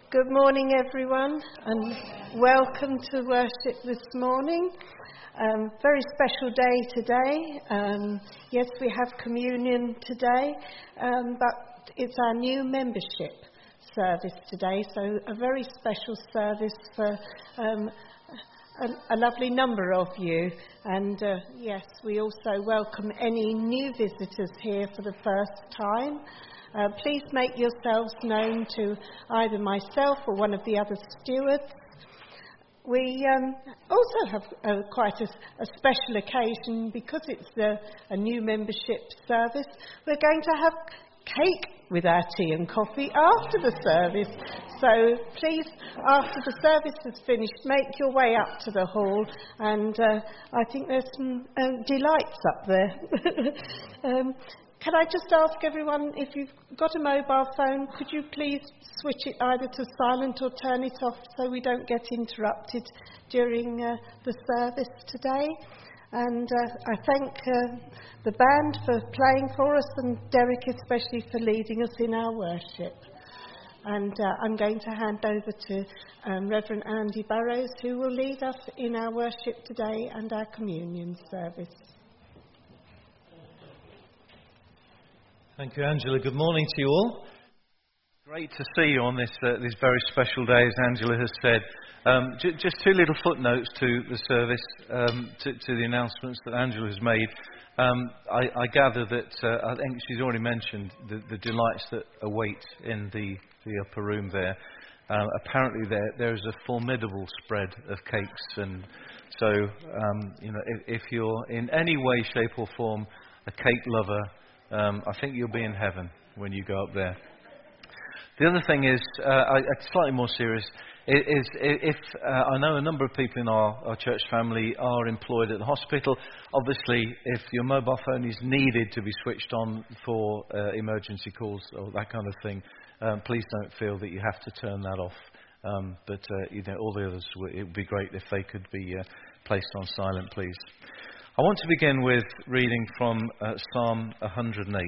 Good morning, everyone, and welcome to worship this morning. Very special day today. Yes, we have communion today, but it's our new membership service today, so a very special service for a lovely number of you. And yes, we also welcome any new visitors here for the first time. Please make yourselves known to either myself or one of the other stewards. We also have quite a special occasion because it's a new membership service. We're going to have cake with our tea and coffee after the service. So please, after the service is finished, make your way up to the hall, and I think there's some delights up there. Can I just ask everyone, if you've got a mobile phone, could you please switch it either to silent or turn it off so we don't get interrupted during the service today? And I thank the band for playing for us, and Derek especially for leading us in our worship. And I'm going to hand over to Reverend Andy Burrows, who will lead us in our worship today and our communion service. Thank you, Angela. Good morning to you all. Great to see you on this very special day, as Angela has said. Just two little footnotes to the service, to the announcements that Angela has made. I gather that, I think she's already mentioned the delights that await in the upper room there. Apparently there is a formidable spread of cakes, and so if you're in any way, shape or form a cake lover, I think you'll be in heaven when you go up there. The other thing is, slightly more serious, is if I know a number of people in our church family are employed at the hospital. Obviously, if your mobile phone is needed to be switched on for emergency calls or that kind of thing, please don't feel that you have to turn that off. But all the others, it would be great if they could be placed on silent, please. I want to begin with reading from Psalm 108.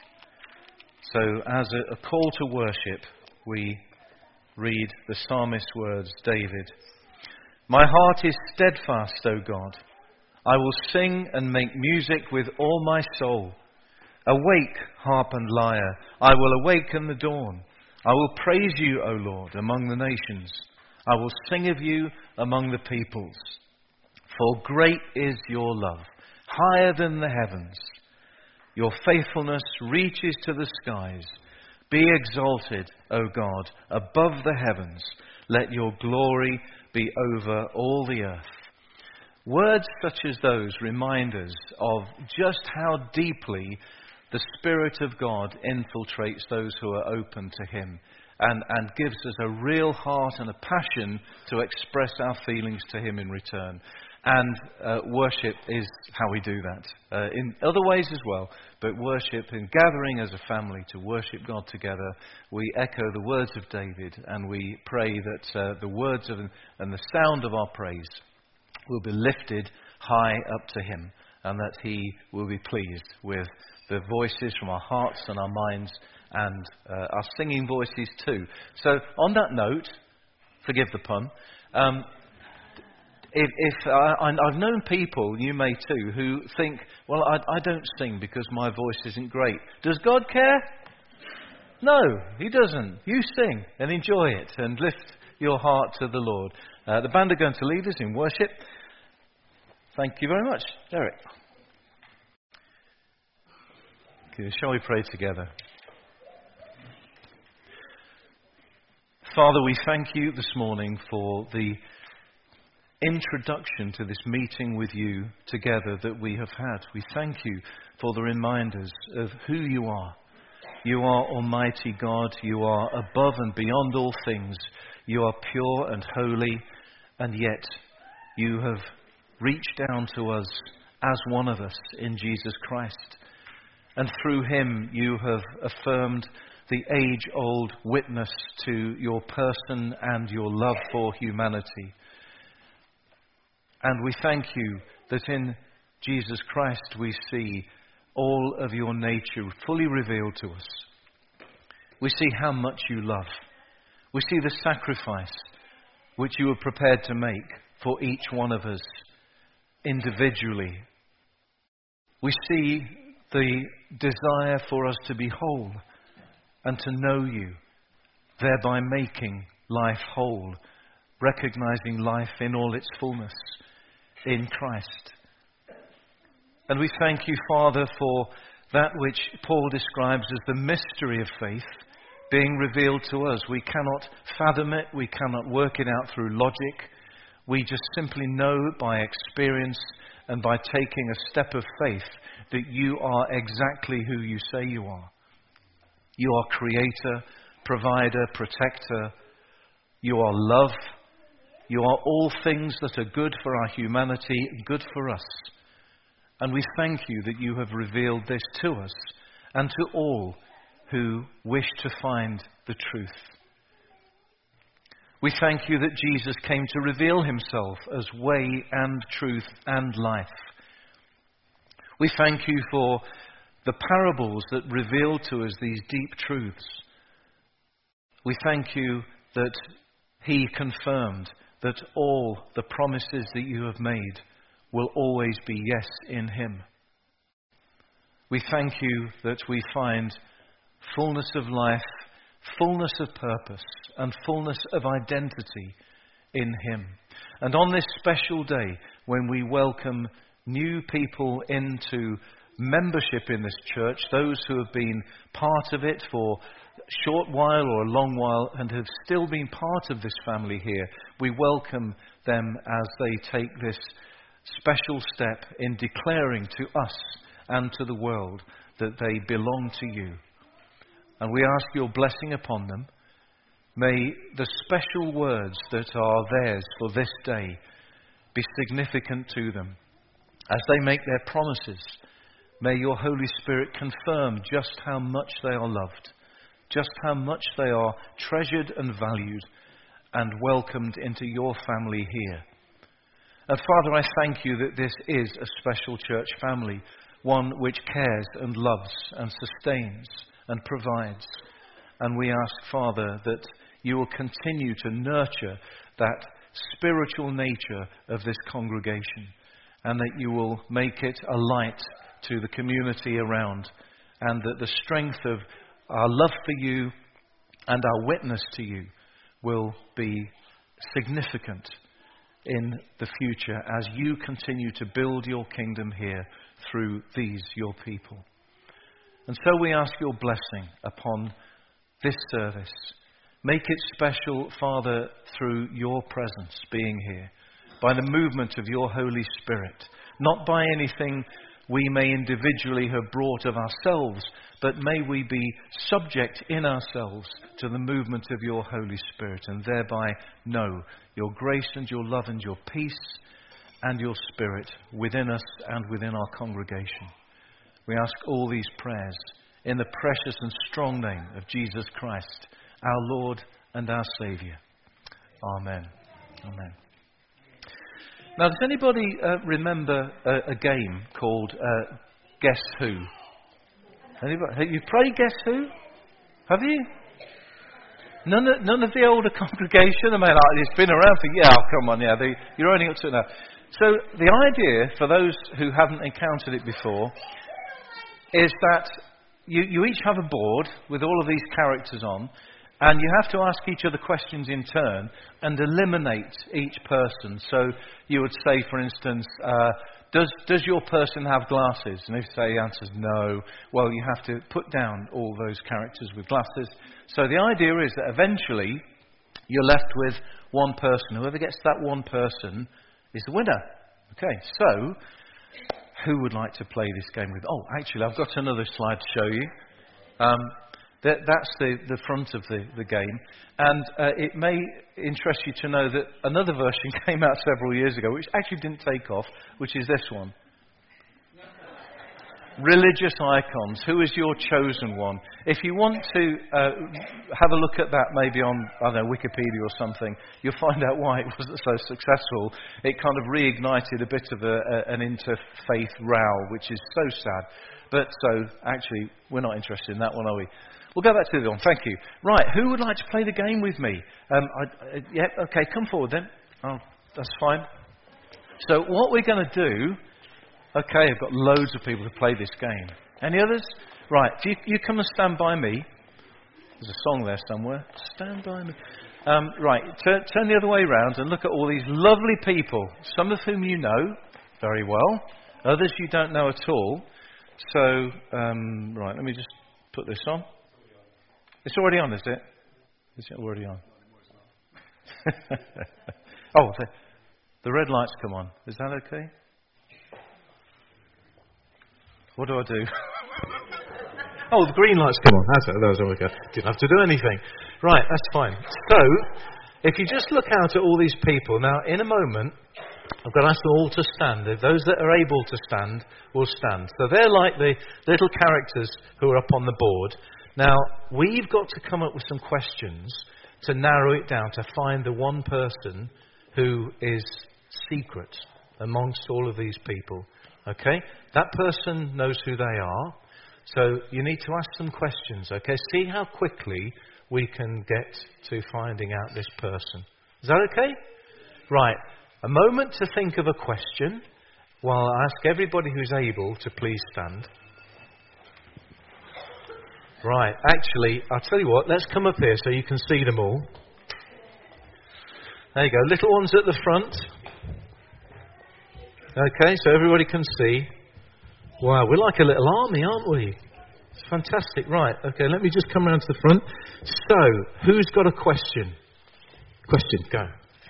So as a call to worship, we read the psalmist's words, David. My heart is steadfast, O God. I will sing and make music with all my soul. Awake, harp and lyre. I will awaken the dawn. I will praise you, O Lord, among the nations. I will sing of you among the peoples. For great is your love, higher than the heavens. Your faithfulness reaches to the skies. Be exalted, O God, above the heavens. Let your glory be over all the earth. Words such as those remind us of just how deeply the Spirit of God infiltrates those who are open to Him, and gives us a real heart and a passion to express our feelings to Him in return. And worship is how we do that. In other ways as well, but worship in gathering as a family to worship God together, we echo the words of David, and we pray that the words of and the sound of our praise will be lifted high up to Him, and that He will be pleased with the voices from our hearts and our minds, and our singing voices too. So on that note, forgive the pun, I've known people, you may too, who think, well, I don't sing because my voice isn't great. Does God care? No, He doesn't. You sing and enjoy it and lift your heart to the Lord. The band are going to lead us in worship. Thank you very much. Derek. Okay, shall we pray together? Father, we thank you this morning for the introduction to this meeting with you together that we have had. We thank you for the reminders of who you are. You are Almighty God. You are above and beyond all things. You are pure and holy, and yet you have reached down to us as one of us in Jesus Christ. And through Him you have affirmed the age-old witness to your person and your love for humanity. And we thank you that in Jesus Christ we see all of your nature fully revealed to us. We see how much you love. We see the sacrifice which you were prepared to make for each one of us individually. We see the desire for us to be whole and to know you, thereby making life whole, recognizing life in all its fullness in Christ. And we thank you, Father, for that which Paul describes as the mystery of faith being revealed to us. We cannot fathom it, we cannot work it out through logic. We just simply know by experience and by taking a step of faith that you are exactly who you say you are. You are creator, provider, protector. You are love. You are all things that are good for our humanity, good for us. And we thank you that you have revealed this to us and to all who wish to find the truth. We thank you that Jesus came to reveal himself as way and truth and life. We thank you for the parables that reveal to us these deep truths. We thank you that he confirmed that all the promises that you have made will always be yes in him. We thank you that we find fullness of life, fullness of purpose, and fullness of identity in him. And on this special day, when we welcome new people into membership in this church, those who have been part of it for a short while or a long while and have still been part of this family here, we welcome them as they take this special step in declaring to us and to the world that they belong to you. And we ask your blessing upon them. May the special words that are theirs for this day be significant to them. As they make their promises, may your Holy Spirit confirm just how much they are loved, just how much they are treasured and valued and welcomed into your family here. And Father, I thank you that this is a special church family, one which cares and loves and sustains and provides. And we ask, Father, that you will continue to nurture that spiritual nature of this congregation, and that you will make it a light to the community around, and that the strength of our love for you and our witness to you will be significant in the future as you continue to build your kingdom here through these, your people. And so we ask your blessing upon this service. Make it special, Father, through your presence being here, by the movement of your Holy Spirit, not by anything we may individually have brought of ourselves, but may we be subject in ourselves to the movement of your Holy Spirit, and thereby know your grace and your love and your peace and your Spirit within us and within our congregation. We ask all these prayers in the precious and strong name of Jesus Christ, our Lord and our Saviour. Amen. Amen. Now, does anybody remember a game called Guess Who? Anybody? You played Guess Who? Have you? None of the older congregation? I mean, it's been around for... Yeah, come on, yeah. You're only up to it now. So the idea, for those who haven't encountered it before, is that you each have a board with all of these characters on, and you have to ask each other questions in turn and eliminate each person. So you would say, for instance, does your person have glasses? And if the answer is no, well, you have to put down all those characters with glasses. So the idea is that eventually you're left with one person. Whoever gets that one person is the winner. Okay, so who would like to play this game with? Oh, actually, I've got another slide to show you. That's the front of the game. And it may interest you to know that another version came out several years ago, which actually didn't take off, which is this one. Religious icons. Who is your chosen one? If you want to have a look at that maybe on, I don't know, Wikipedia or something, you'll find out why it wasn't so successful. It kind of reignited a bit of an interfaith row, which is so sad. But so, actually, we're not interested in that one, are we? We'll go back to the one. Thank you. Right, who would like to play the game with me? Yeah, okay, come forward then. Oh, that's fine. So what we're going to do... Okay, I've got loads of people to play this game. Any others? Right, you come and stand by me. There's a song there somewhere. Stand by me. Right, turn the other way round and look at all these lovely people, some of whom you know very well, others you don't know at all. So, right, let me just put this on. It's already on, is it? Is it already on? Oh, the red lights come on. Is that okay? What do I do? Oh, the green lights come on. That's it. That was all okay. Didn't have to do anything. Right, that's fine. So, if you just look out at all these people, now in a moment, I've got to ask them all to stand. Those that are able to stand will stand. So they're like the little characters who are up on the board. Now, we've got to come up with some questions to narrow it down, to find the one person who is secret amongst all of these people. Okay? That person knows who they are. So you need to ask some questions, okay? See how quickly we can get to finding out this person. Is that okay? Right. A moment to think of a question while I ask everybody who's able to please stand. Right. Actually, I'll tell you what. Let's come up here so you can see them all. There you go. Little ones at the front. Okay, so everybody can see. Wow, we're like a little army, aren't we? It's fantastic. Right, okay, let me just come around to the front. So, who's got a question? Question, go.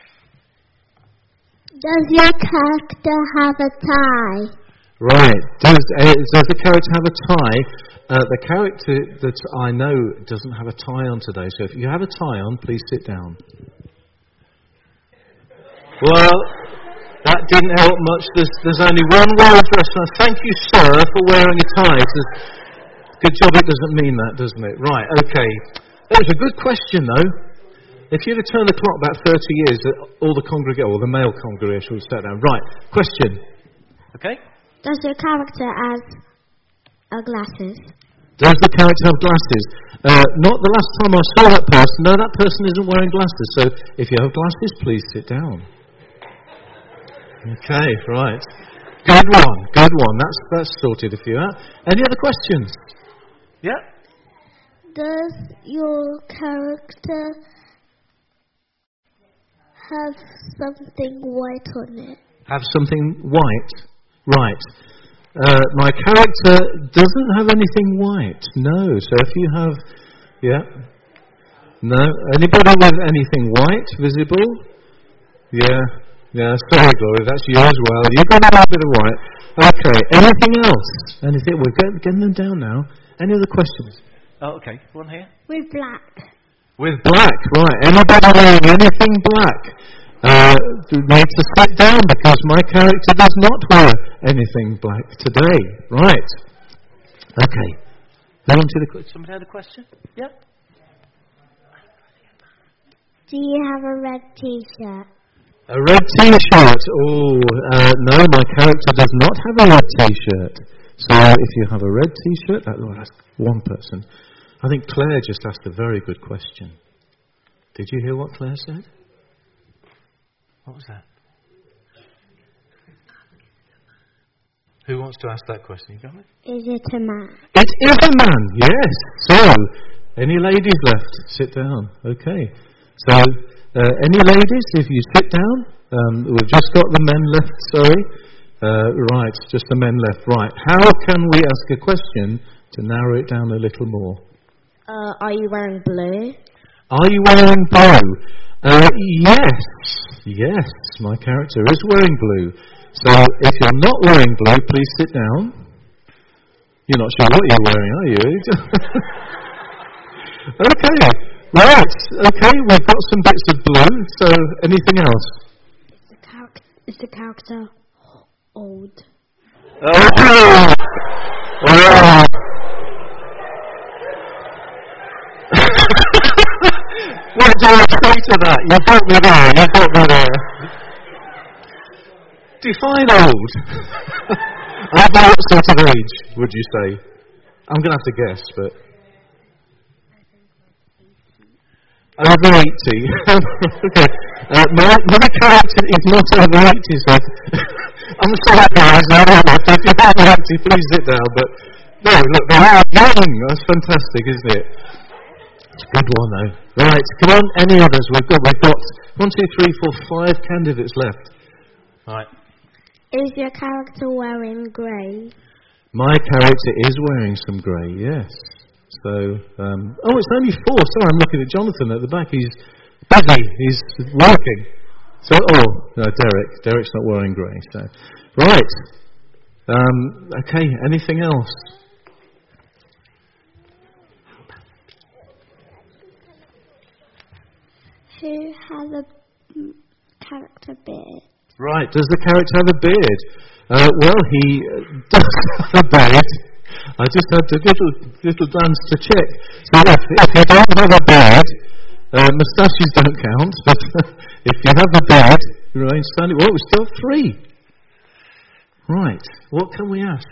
Does your character have a tie? Right, does the character have a tie? The character that I know doesn't have a tie on today, so if you have a tie on, please sit down. Well... that didn't help much. There's only one well-dressed man. Thank you, sir, for wearing a tie. Good job it doesn't mean that, doesn't it? Right, okay. That was a good question, though. If you'd have turned the clock back 30 years, all the male congregation would have sat down. Right, question. Okay. Does your character have glasses? Does the character have glasses? Not the last time I saw that person. No, that person isn't wearing glasses. So if you have glasses, please sit down. Okay, right. Good one. That's sorted a few out. Any other questions? Yeah? Does your character have something white on it? Have something white? Right. My character doesn't have anything white. No. So if you have... Yeah? No. Anybody with anything white visible? Yeah. Yeah, sorry, Gloria, that's you as well. You've got a little bit of white. Okay, anything else? Anything? We're getting them down now. Any other questions? Oh, okay. One here. With black. With black, right. Anybody wearing anything black? Need to sit down because my character does not wear anything black today. Right. Okay. Somebody had a question? Yeah. Do you have a red t-shirt? A red t-shirt? Oh, no, my character does not have a red t-shirt. So if you have a red t-shirt, that's one person. I think Claire just asked a very good question. Did you hear what Claire said? What was that? Who wants to ask that question? You got it? Is it a man? It is a man, yes. So, any ladies left? Sit down. Okay. So, any ladies, if you sit down, we've just got the men left, sorry. Right, just the men left. Right, how can we ask a question to narrow it down a little more? Are you wearing blue? Are you wearing blue? Yes, my character is wearing blue. So, if you're not wearing blue, please sit down. You're not sure what you're wearing, are you? Okay. Right, okay, we've got some bits of blue, so anything else? Is the character old? Oh! Wow. What do you say to that? You got me there. Define old. About what sort of age would you say? I'm going to have to guess, but... Over 80. Okay. My character is not over 80, so I'm sorry guys, if you're over 80, please sit down, but no, look, they are young. That's fantastic, isn't it? It's a good one though. Right, come on, any others? We've got 1, 2, 3, 4, 5 candidates left. Right. Is your character wearing grey? My character is wearing some grey, yes. So, it's only 4. Sorry, I'm looking at Jonathan at the back. He's busy. He's working. So, no, Derek's not wearing grey. So, right. Okay. Anything else? Who has a character beard? Right. Does the character have a beard? Well, he does have a beard. I just had a little glance to check. So if you don't have a beard, moustaches don't count, but if you have a beard, you remain standing. Well, we're still 3. Right, what can we ask?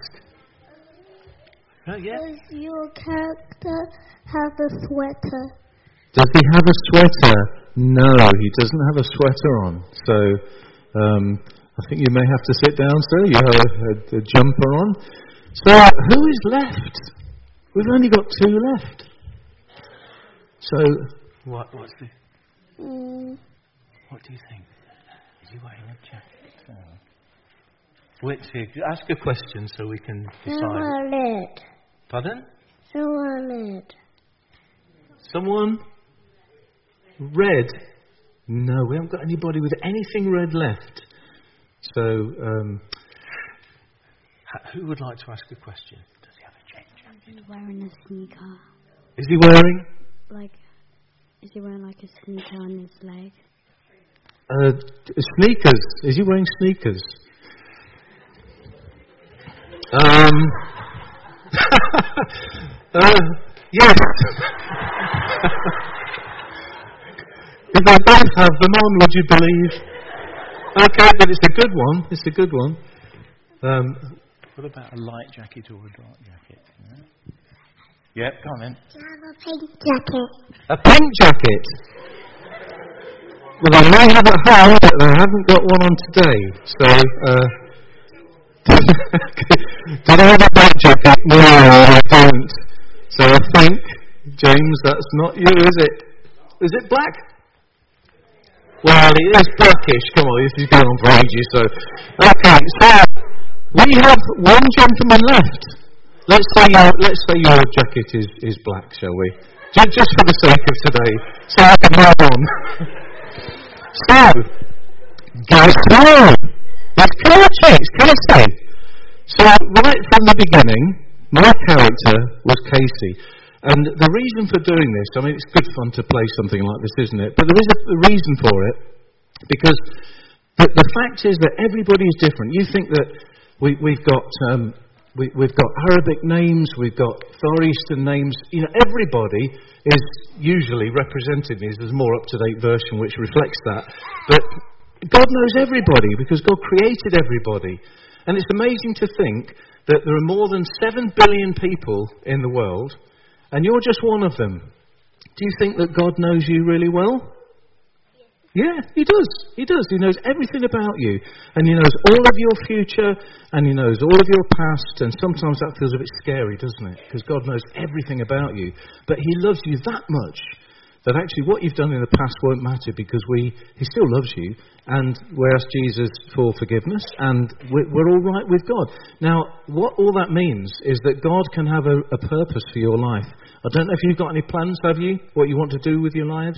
Does your character have a sweater? Does he have a sweater? No, he doesn't have a sweater on. So, I think you may have to sit down, sir. You have a jumper on. So, who is left? We've only got 2 left. So, what's the... What do you think? Is he wearing a jacket? Ask a question so we can decide. Someone red. Pardon? Someone red. Someone red? No, we haven't got anybody with anything red left. So, who would like to ask a question? Does he have a chain jacket? He's wearing a sneaker. Is he wearing? Is he wearing like a sneaker on his leg? Sneakers. Is he wearing sneakers? Yes. If I both have them on, would you believe? Okay, but it's a good one. It's a good one. What about a light jacket or a dark jacket? Yeah, go on then. Do you have a pink jacket? A pink jacket? Well, I may have at home, but I haven't got one on today. So, did I have a black jacket? No, I don't. So I think, James, that's not you, is it? Is it black? Well, it is blackish. Come on, this is going on for ages. So, okay, so we have 1 gentleman left. Let's say your jacket is black, shall we? Just for the sake of today, so I can move on. So, guess what? It's Curtis, can I say? So, right from the beginning, my character was Casey. And the reason for doing this, I mean, it's good fun to play something like this, isn't it? But there is a reason for it, because the fact is that everybody is different. You think that we've got Arabic names, we've got Far Eastern names. You know, everybody is usually represented. There's a more up-to-date version which reflects that. But God knows everybody because God created everybody. And it's amazing to think that there are more than 7 billion people in the world, and you're just one of them. Do you think that God knows you really well? Yeah, He does. He does. He knows everything about you. And He knows all of your future, and He knows all of your past, and sometimes that feels a bit scary, doesn't it? Because God knows everything about you. But He loves you that much that actually what you've done in the past won't matter, because He still loves you, and we ask Jesus for forgiveness, and we're all right with God. Now, what all that means is that God can have a purpose for your life. I don't know if you've got any plans, have you? What you want to do with your lives?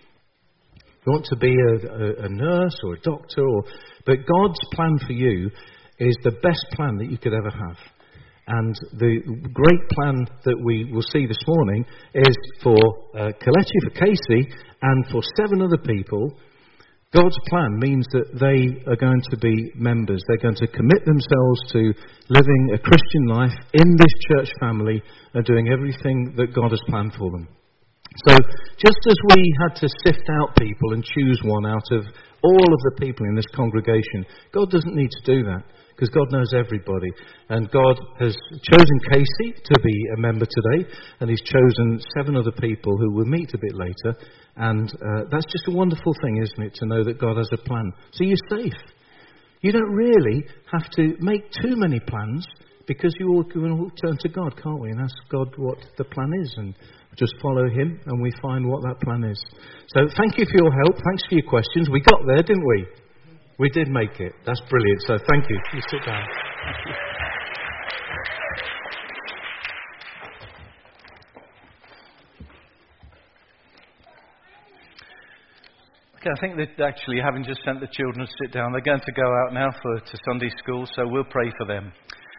You want to be a nurse or a doctor, but God's plan for you is the best plan that you could ever have. And the great plan that we will see this morning is for Kelechi, for Casey, and for 7 other people. God's plan means that they are going to be members. They're going to commit themselves to living a Christian life in this church family and doing everything that God has planned for them. So, just as we had to sift out people and choose one out of all of the people in this congregation, God doesn't need to do that. because God knows everybody. And God has chosen Casey to be a member today, and He's chosen 7 other people who we'll meet a bit later. And that's just a wonderful thing, isn't it, to know that God has a plan. So you're safe. You don't really have to make too many plans, because you all can all turn to God, can't we, and ask God what the plan is, and just follow Him, and we find what that plan is. So thank you for your help. Thanks for your questions. We got there, didn't we? We did make it. That's brilliant. So thank you. You sit down. Okay, I think that actually, having just sent the children to sit down, they're going to go out now to Sunday school, so we'll pray for them.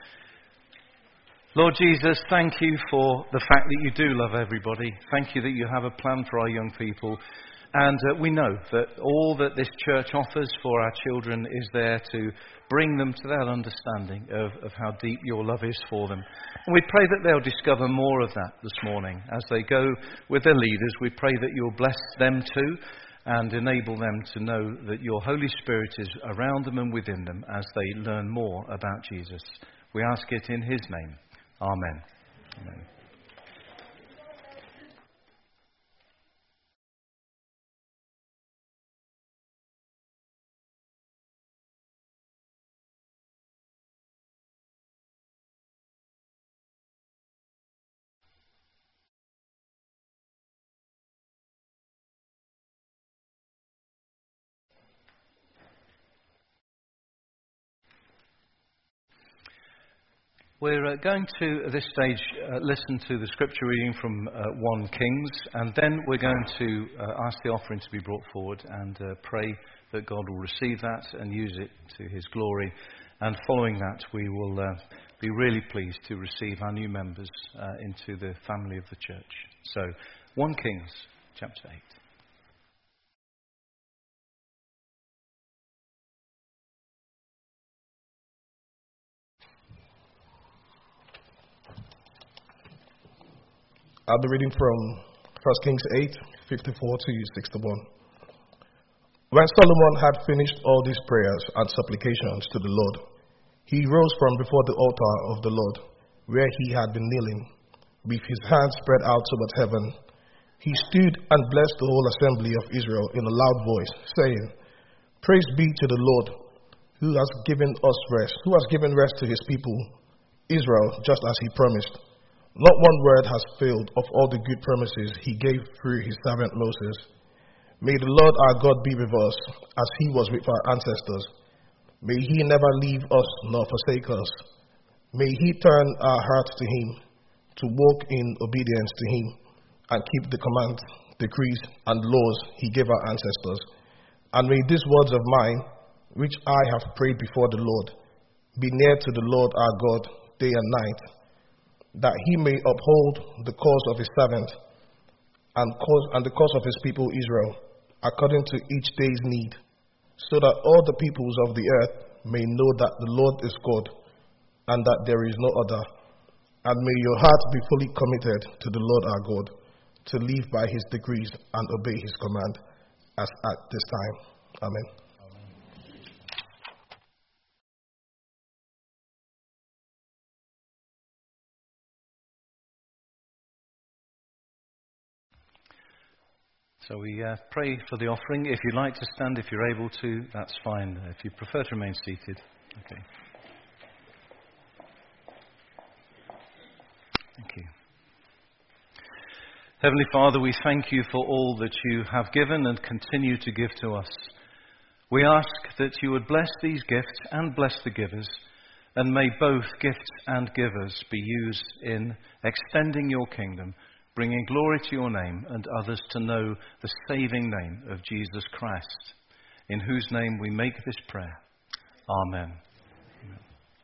Lord Jesus, thank you for the fact that you do love everybody. Thank you that you have a plan for our young people. And we know that all that this church offers for our children is there to bring them to that understanding of how deep your love is for them. And we pray that they'll discover more of that this morning. As they go with their leaders, we pray that you'll bless them too and enable them to know that your Holy Spirit is around them and within them as they learn more about Jesus. We ask it in His name. Amen. Amen. We're going to, at this stage, listen to the scripture reading from 1 Kings, and then we're going to ask the offering to be brought forward and pray that God will receive that and use it to His glory. And following that, we will be really pleased to receive our new members into the family of the church. So, 1 Kings, chapter 8. I'll be reading from 1 Kings 8, 54 to 61. When Solomon had finished all these prayers and supplications to the Lord, he rose from before the altar of the Lord, where he had been kneeling, with his hands spread out towards heaven. He stood and blessed the whole assembly of Israel in a loud voice, saying, Praise be to the Lord, who has given us rest, who has given rest to his people, Israel, just as he promised. Not one word has failed of all the good promises he gave through his servant Moses. May the Lord our God be with us, as he was with our ancestors. May he never leave us nor forsake us. May he turn our hearts to him, to walk in obedience to him, and keep the commands, decrees, and laws he gave our ancestors. And may these words of mine, which I have prayed before the Lord, be near to the Lord our God day and night, that he may uphold the cause of his servant and the cause of his people Israel, according to each day's need, so that all the peoples of the earth may know that the Lord is God, and that there is no other. And may your heart be fully committed to the Lord our God, to live by his decrees and obey his command, as at this time. Amen. So we pray for the offering. If you'd like to stand, if you're able to, that's fine. If you prefer to remain seated, okay. Thank you. Heavenly Father, we thank you for all that you have given and continue to give to us. We ask that you would bless these gifts and bless the givers, and may both gifts and givers be used in extending your kingdom, bringing glory to your name and others to know the saving name of Jesus Christ, in whose name we make this prayer. Amen. Amen.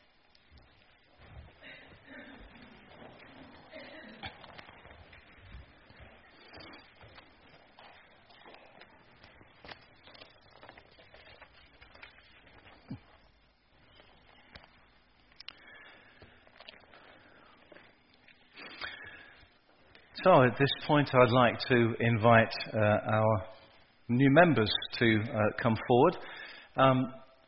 So at this point I'd like to invite our new members to come forward.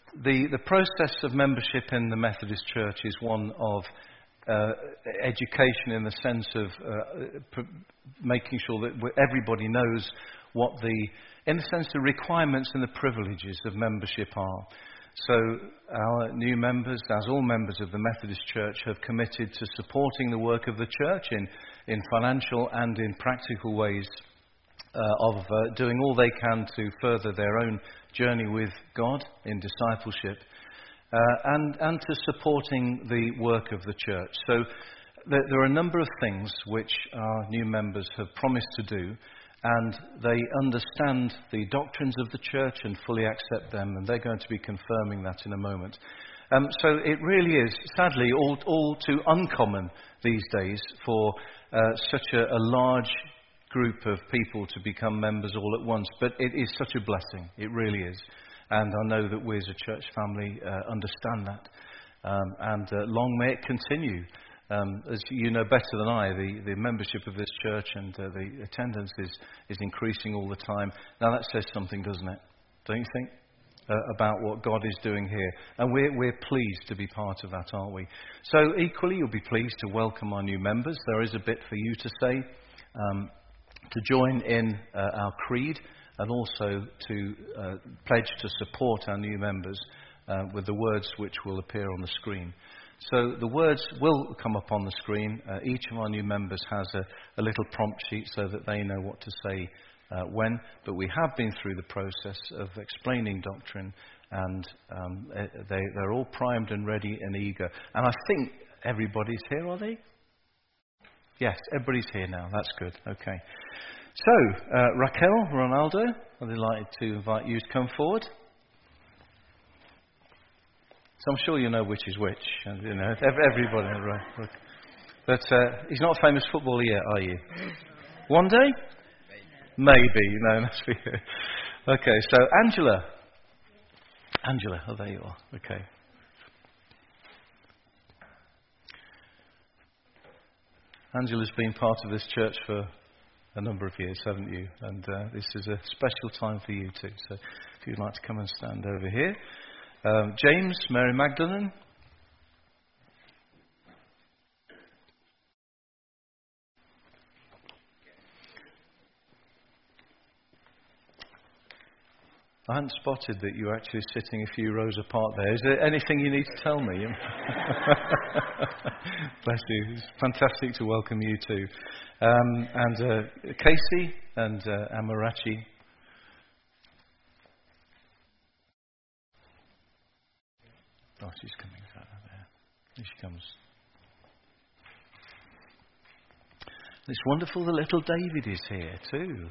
The process of membership in the Methodist Church is one of education in the sense of making sure that everybody knows what in a sense, the requirements and the privileges of membership are. So our new members, as all members of the Methodist Church, have committed to supporting the work of the church in financial and in practical ways, of doing all they can to further their own journey with God in discipleship, and to supporting the work of the church. So there are a number of things which our new members have promised to do, and they understand the doctrines of the church and fully accept them, and they're going to be confirming that in a moment. So it really is, sadly, all too uncommon these days for such a large group of people to become members all at once, but it is such a blessing, it really is. And I know that we as a church family understand that, and long may it continue. As you know better than I, the membership of this church and the attendance is increasing all the time. Now that says something, doesn't it? Don't you think? About what God is doing here. And we're pleased to be part of that, aren't we? So equally, you'll be pleased to welcome our new members. There is a bit for you to say, to join in our creed, and also to pledge to support our new members with the words which will appear on the screen. So the words will come up on the screen. Each of our new members has a little prompt sheet so that they know what to say when. But we have been through the process of explaining doctrine, and they're all primed and ready and eager. And I think everybody's here, are they? Yes, everybody's here now. That's good. Okay. So, Raquel, Ronaldo, I'm delighted to invite you to come forward. So I'm sure you know which is which. You know, everybody, right? But he's not a famous footballer yet, are you? One day? Maybe. No, that's for you. Okay, so Angela. Oh, there you are. Okay. Angela's been part of this church for a number of years, haven't you? And this is a special time for you too. So if you'd like to come and stand over here. James, Mary Magdalene. I hadn't spotted that you were actually sitting a few rows apart there. Is there anything you need to tell me? Bless you. It's fantastic to welcome you too. And Casey and Amarachi. Oh, she's coming out there. Here she comes. It's wonderful that little David is here too.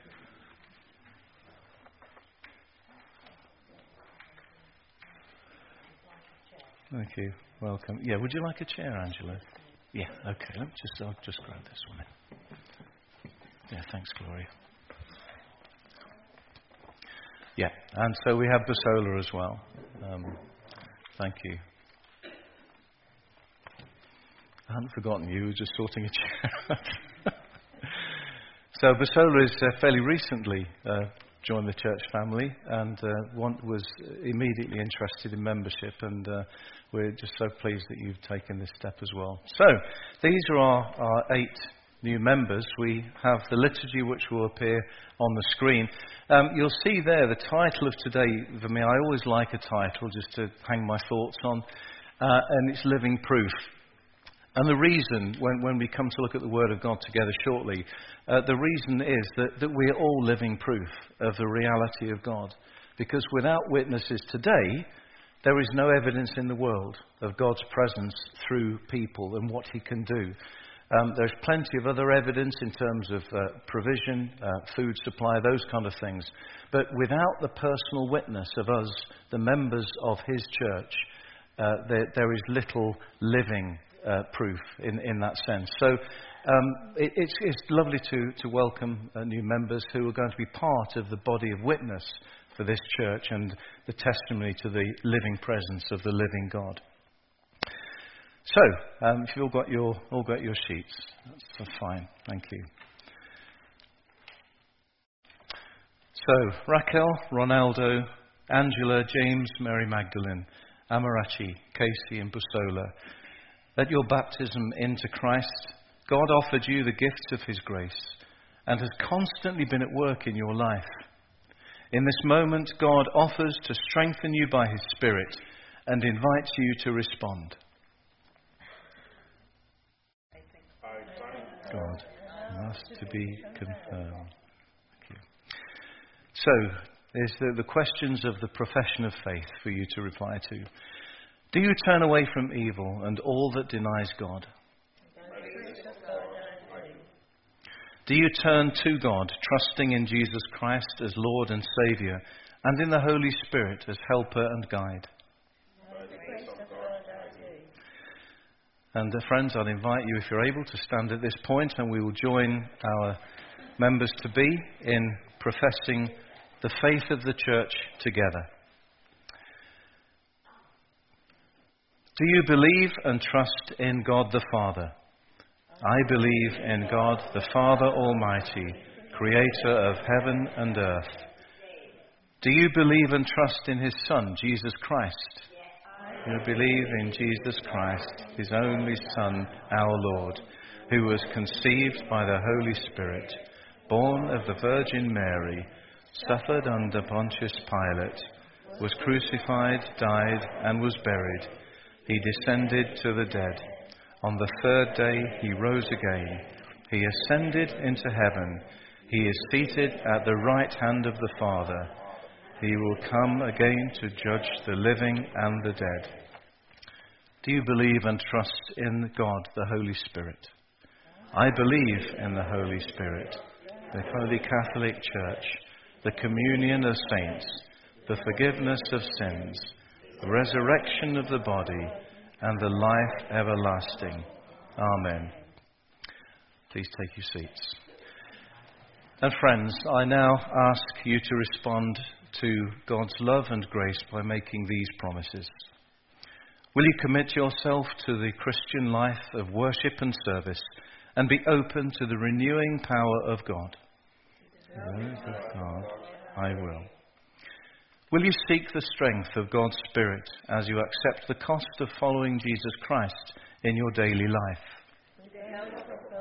Thank you. Welcome. Yeah, would you like a chair, Angela? Yeah, okay. I'll just grab this one. Yeah, thanks, Gloria. Yeah, and so we have Basola as well. Thank you. I hadn't forgotten you. We were just sorting a chair. So Basola is fairly recently joined the church family, and was immediately interested in membership, and we're just so pleased that you've taken this step as well. So these are our 8 new members. We have the liturgy which will appear on the screen. You'll see there the title of today. For me, I always like a title just to hang my thoughts on, and it's Living Proof. And the reason, when we come to look at the Word of God together shortly, the reason is that we're all living proof of the reality of God. Because without witnesses today, there is no evidence in the world of God's presence through people and what He can do. There's plenty of other evidence in terms of provision, food supply, those kind of things. But without the personal witness of us, the members of His church, there is little living proof in that sense. So it's lovely to welcome new members who are going to be part of the body of witness for this church and the testimony to the living presence of the living God. So, if you've all got your sheets, that's fine. Thank you. So, Raquel, Ronaldo, Angela, James, Mary Magdalene, Amarachi, Casey and Busola. At your baptism into Christ, God offered you the gifts of his grace and has constantly been at work in your life. In this moment, God offers to strengthen you by his Spirit and invites you to respond. God, must to be confirmed. Thank you. So, there's the questions of the profession of faith for you to reply to. Do you turn away from evil and all that denies God? Do you turn to God, trusting in Jesus Christ as Lord and Saviour, and in the Holy Spirit as helper and guide? And friends, I'd invite you, if you're able, to stand at this point, and we will join our members-to-be in professing the faith of the church together. Do you believe and trust in God the Father? I believe in God the Father Almighty, creator of heaven and earth. Do you believe and trust in his Son, Jesus Christ? You believe in Jesus Christ, his only Son, our Lord, who was conceived by the Holy Spirit, born of the Virgin Mary, suffered under Pontius Pilate, was crucified, died, and was buried. He descended to the dead. On the third day he rose again. He ascended into heaven. He is seated at the right hand of the Father. He will come again to judge the living and the dead. Do you believe and trust in God, the Holy Spirit? I believe in the Holy Spirit, the Holy Catholic Church, the communion of saints, the forgiveness of sins, the resurrection of the body, and the life everlasting. Amen. Please take your seats. And friends, I now ask you to respond to God's love and grace by making these promises. Will you commit yourself to the Christian life of worship and service and be open to the renewing power of God? Yes, of God, I will. Will you seek the strength of God's Spirit as you accept the cost of following Jesus Christ in your daily life?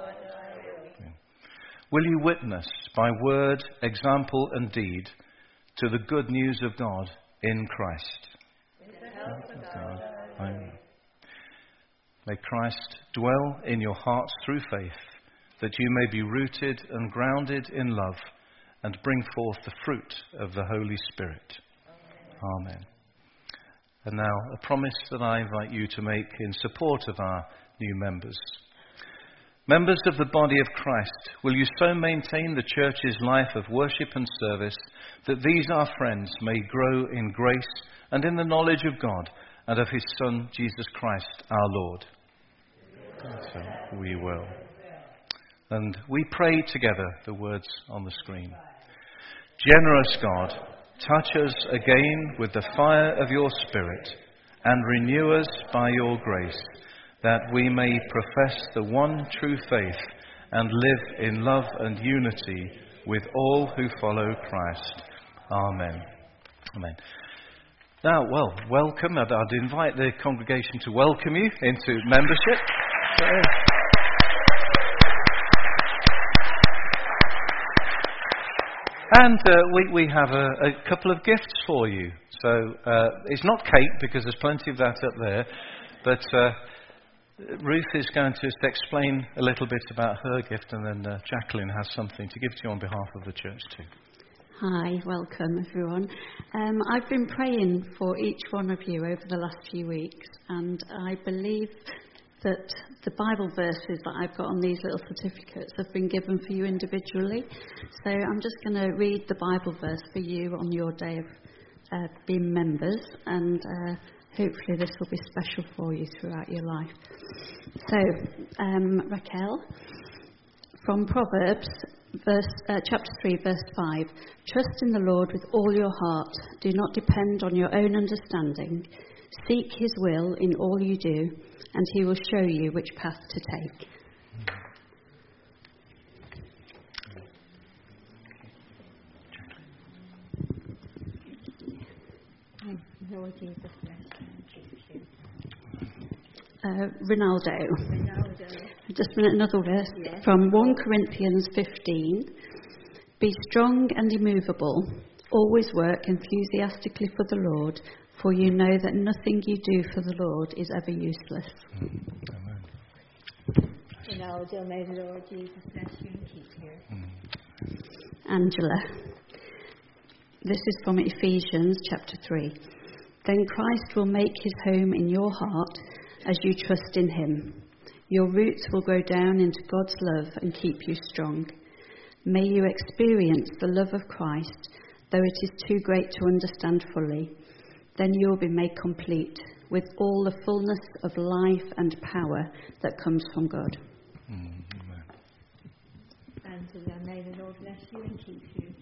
Will you witness by word, example and deed to the good news of God in Christ? God, I will. May Christ dwell in your hearts through faith, that you may be rooted and grounded in love and bring forth the fruit of the Holy Spirit. Amen. And now, a promise that I invite you to make in support of our new members. Members of the body of Christ, will you so maintain the church's life of worship and service that these our friends may grow in grace and in the knowledge of God and of his Son, Jesus Christ, our Lord? So we will. And we pray together the words on the screen. Generous God, touch us again with the fire of your Spirit and renew us by your grace, that we may profess the one true faith and live in love and unity with all who follow Christ. Amen. Amen. Now, welcome. I'd invite the congregation to welcome you into membership. And we have a couple of gifts for you. So it's not cake, because there's plenty of that up there. But Ruth is going to just explain a little bit about her gift, and then Jacqueline has something to give to you on behalf of the church too. Hi, welcome everyone. I've been praying for each one of you over the last few weeks, and I believe that the Bible verses that I've got on these little certificates have been given for you individually. So I'm just going to read the Bible verse for you on your day of being members, and hopefully this will be special for you throughout your life. So, Raquel, from Proverbs, chapter 3, verse 5, trust in the Lord with all your heart. Do not depend on your own understanding. Seek his will in all you do, and he will show you which path to take. Lord Jesus, bless you and keep you. Ronaldo. Just another verse from 1 Corinthians 15. Be strong and immovable. Always work enthusiastically for the Lord, for you know that nothing you do for the Lord is ever useless. Amen. Ronaldo, may the Lord Jesus bless you and keep you. Angela. This is from Ephesians chapter 3. Then Christ will make his home in your heart as you trust in him. Your roots will go down into God's love and keep you strong. May you experience the love of Christ, though it is too great to understand fully. Then you will be made complete with all the fullness of life and power that comes from God. Amen. Angela, may the Lord bless you and keep you.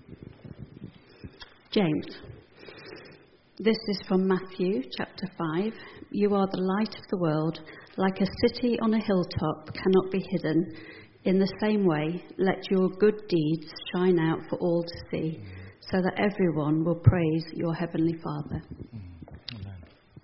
James. This is from Matthew chapter 5. You are the light of the world. Like a city on a hilltop cannot be hidden. In the same way, let your good deeds shine out for all to see, so that everyone will praise your heavenly Father. Amen.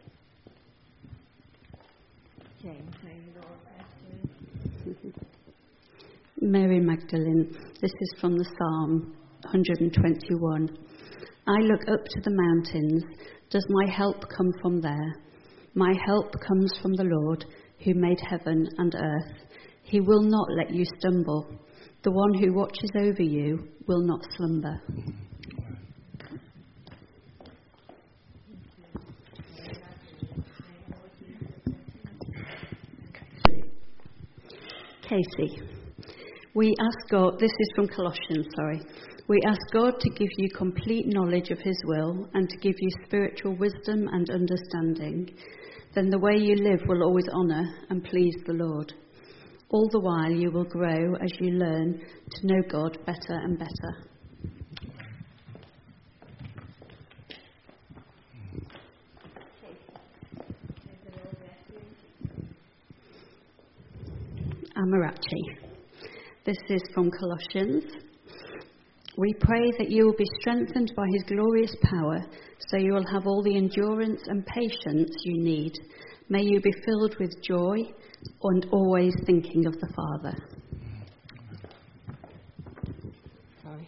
James, may the Lord bless you. Mary Magdalene. This is from the Psalm 121. I look up to the mountains. Does my help come from there? My help comes from the Lord, who made heaven and earth. He will not let you stumble. The one who watches over you will not slumber. Casey. We ask God, this is from Colossians, We ask God to give you complete knowledge of his will and to give you spiritual wisdom and understanding. Then the way you live will always honour and please the Lord. All the while you will grow as you learn to know God better and better. Amarachi. This is from Colossians. We pray that you will be strengthened by his glorious power, so you will have all the endurance and patience you need. May you be filled with joy and always thinking of the Father. Sorry.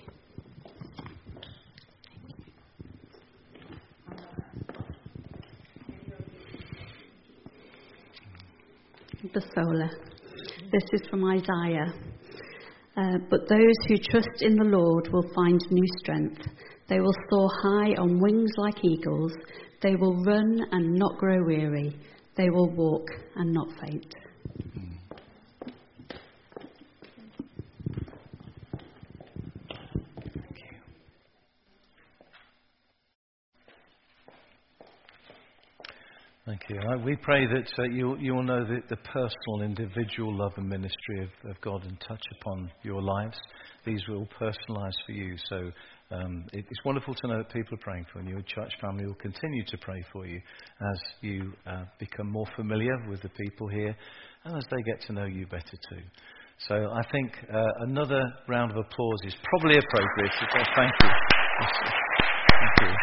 Basola. This is from Isaiah. But those who trust in the Lord will find new strength. They will soar high on wings like eagles. They will run and not grow weary. They will walk and not faint. Thank you. We pray that you will know the personal, individual love and ministry of God and touch upon your lives. These are all personalised for you. So it's wonderful to know that people are praying for you, and your church family will continue to pray for you as you become more familiar with the people here and as they get to know you better too. So I think another round of applause is probably appropriate. So thank you. Thank you.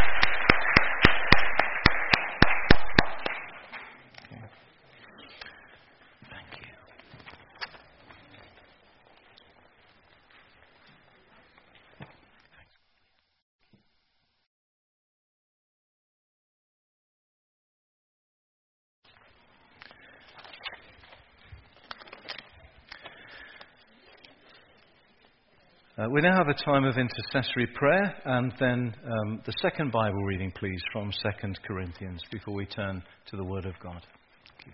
We now have a time of intercessory prayer, and then the second Bible reading, please, from 2 Corinthians, before we turn to the Word of God. Thank you.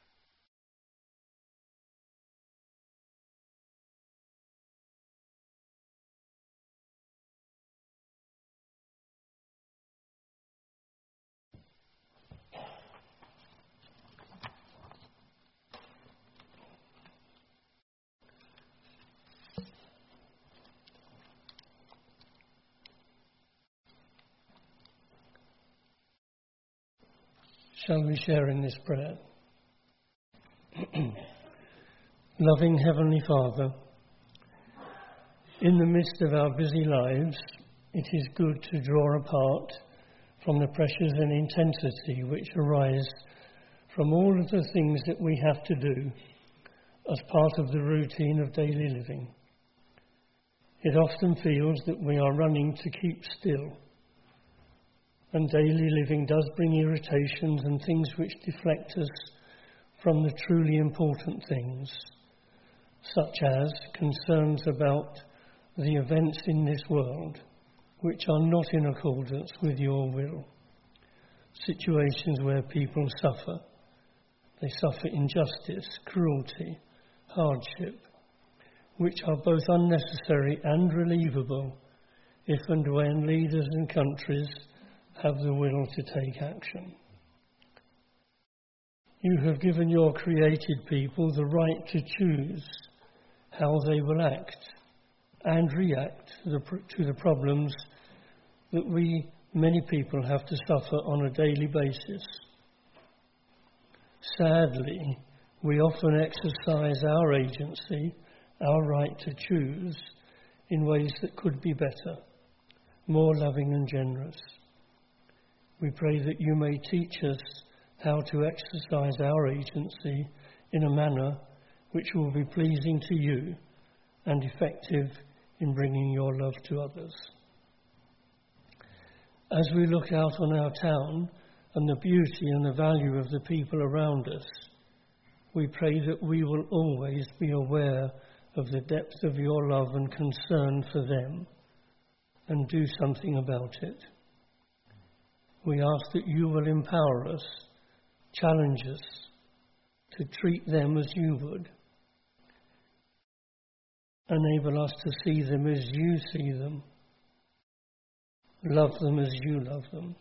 Shall we share in this prayer? Loving Heavenly Father, in the midst of our busy lives, it is good to draw apart from the pressures and intensity which arise from all of the things that we have to do as part of the routine of daily living. It often feels that we are running to keep still, and daily living does bring irritations and things which deflect us from the truly important things, such as concerns about the events in this world which are not in accordance with your will, situations where people suffer. They suffer injustice, cruelty, hardship, which are both unnecessary and relievable if and when leaders and countries have the will to take action. You have given your created people the right to choose how they will act and react to the problems that many people have to suffer on a daily basis. Sadly, we often exercise our agency, our right to choose, in ways that could be better, more loving and generous. We pray that you may teach us how to exercise our agency in a manner which will be pleasing to you and effective in bringing your love to others. As we look out on our town and the beauty and the value of the people around us, we pray that we will always be aware of the depth of your love and concern for them and do something about it. We ask that you will empower us, challenge us to treat them as you would, enable us to see them as you see them, love them as you love them.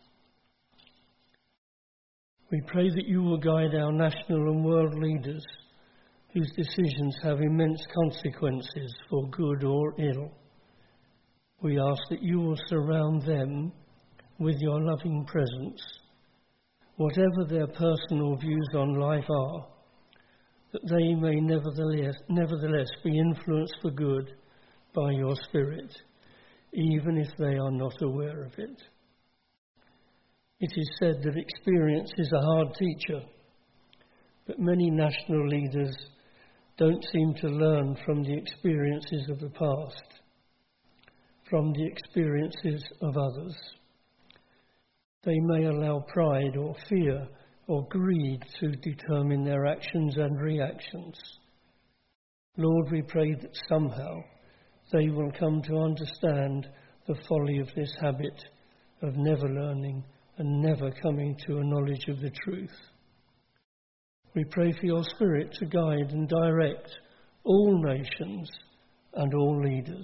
We pray that you will guide our national and world leaders whose decisions have immense consequences for good or ill. We ask that you will surround them with your loving presence, whatever their personal views on life are, that they may nevertheless be influenced for good by your Spirit, even if they are not aware of it. It is said that experience is a hard teacher, but many national leaders don't seem to learn from the experiences of the past, from the experiences of others. They may allow pride or fear or greed to determine their actions and reactions. Lord, we pray that somehow they will come to understand the folly of this habit of never learning and never coming to a knowledge of the truth. We pray for your Spirit to guide and direct all nations and all leaders.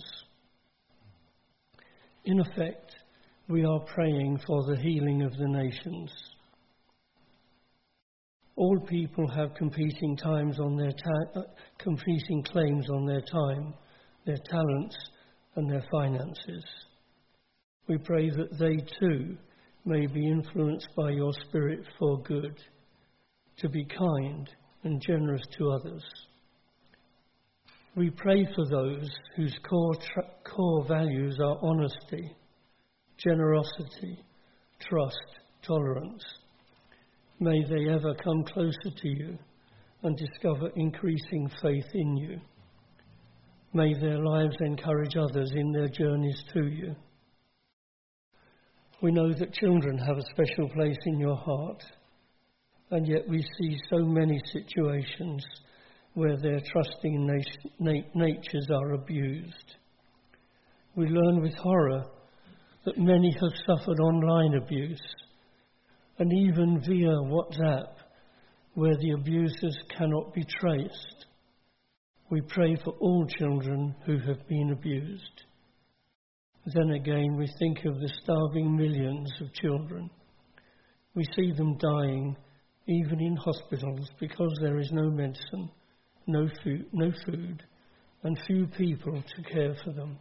In effect, we are praying for the healing of the nations. All people have competing claims on their time, their talents, and their finances. We pray that they too may be influenced by your Spirit for good, to be kind and generous to others. We pray for those whose core values are honesty, generosity, trust, tolerance. May they ever come closer to you and discover increasing faith in you. May their lives encourage others in their journeys to you. We know that children have a special place in your heart, and yet we see so many situations where their trusting natures are abused. We learn with horror that many have suffered online abuse, and even via WhatsApp, where the abusers cannot be traced. We pray for all children who have been abused. Then again, we think of the starving millions of children. We see them dying, even in hospitals, because there is no medicine, no food, and few people to care for them.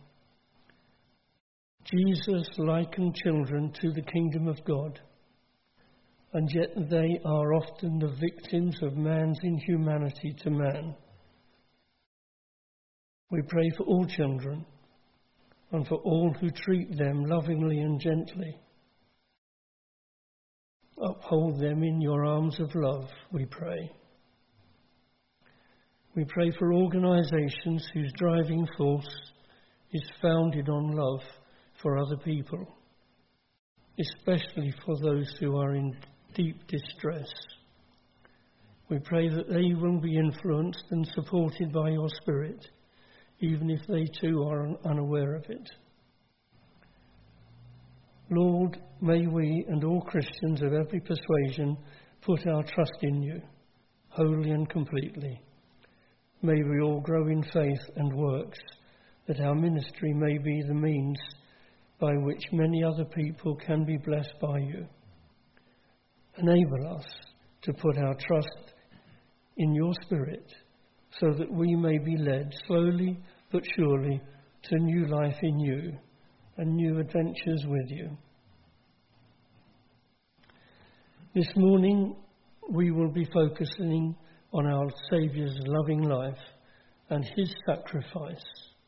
Jesus likened children to the kingdom of God, and yet they are often the victims of man's inhumanity to man. We pray for all children, and for all who treat them lovingly and gently. Uphold them in your arms of love, we pray. We pray for organisations whose driving force is founded on love for other people, especially for those who are in deep distress. We pray that they will be influenced and supported by your Spirit, even if they too are unaware of it. Lord, may we and all Christians of every persuasion put our trust in you, wholly and completely. May we all grow in faith and works, that our ministry may be the means by which many other people can be blessed by you. Enable us to put our trust in your Spirit, so that we may be led slowly but surely to new life in you and new adventures with you. This morning we will be focusing on our Saviour's loving life and his sacrifice.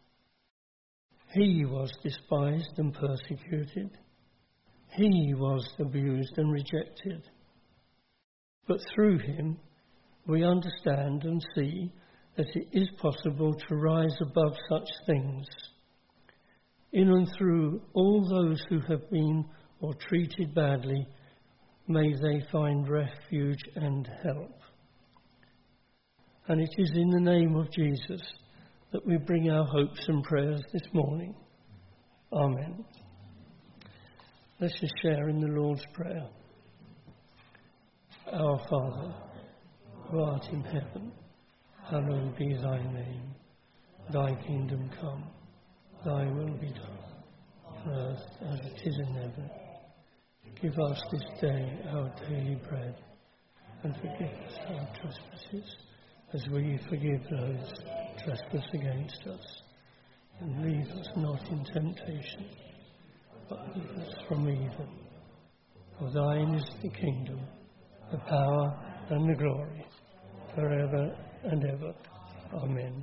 He was despised and persecuted. He was abused and rejected. But through him we understand and see that it is possible to rise above such things. In and through all those who have been or treated badly, may they find refuge and help. And it is in the name of Jesus that we bring our hopes and prayers this morning. Amen. Let's just share in the Lord's Prayer. Our Father, who art in heaven, hallowed be thy name. Thy kingdom come, thy will be done, on earth as it is in heaven. Give us this day our daily bread, and forgive us our trespasses, as we forgive those who trespass against us. And lead us not in temptation, but deliver us from evil. For thine is the kingdom, the power, and the glory, forever and ever. Amen.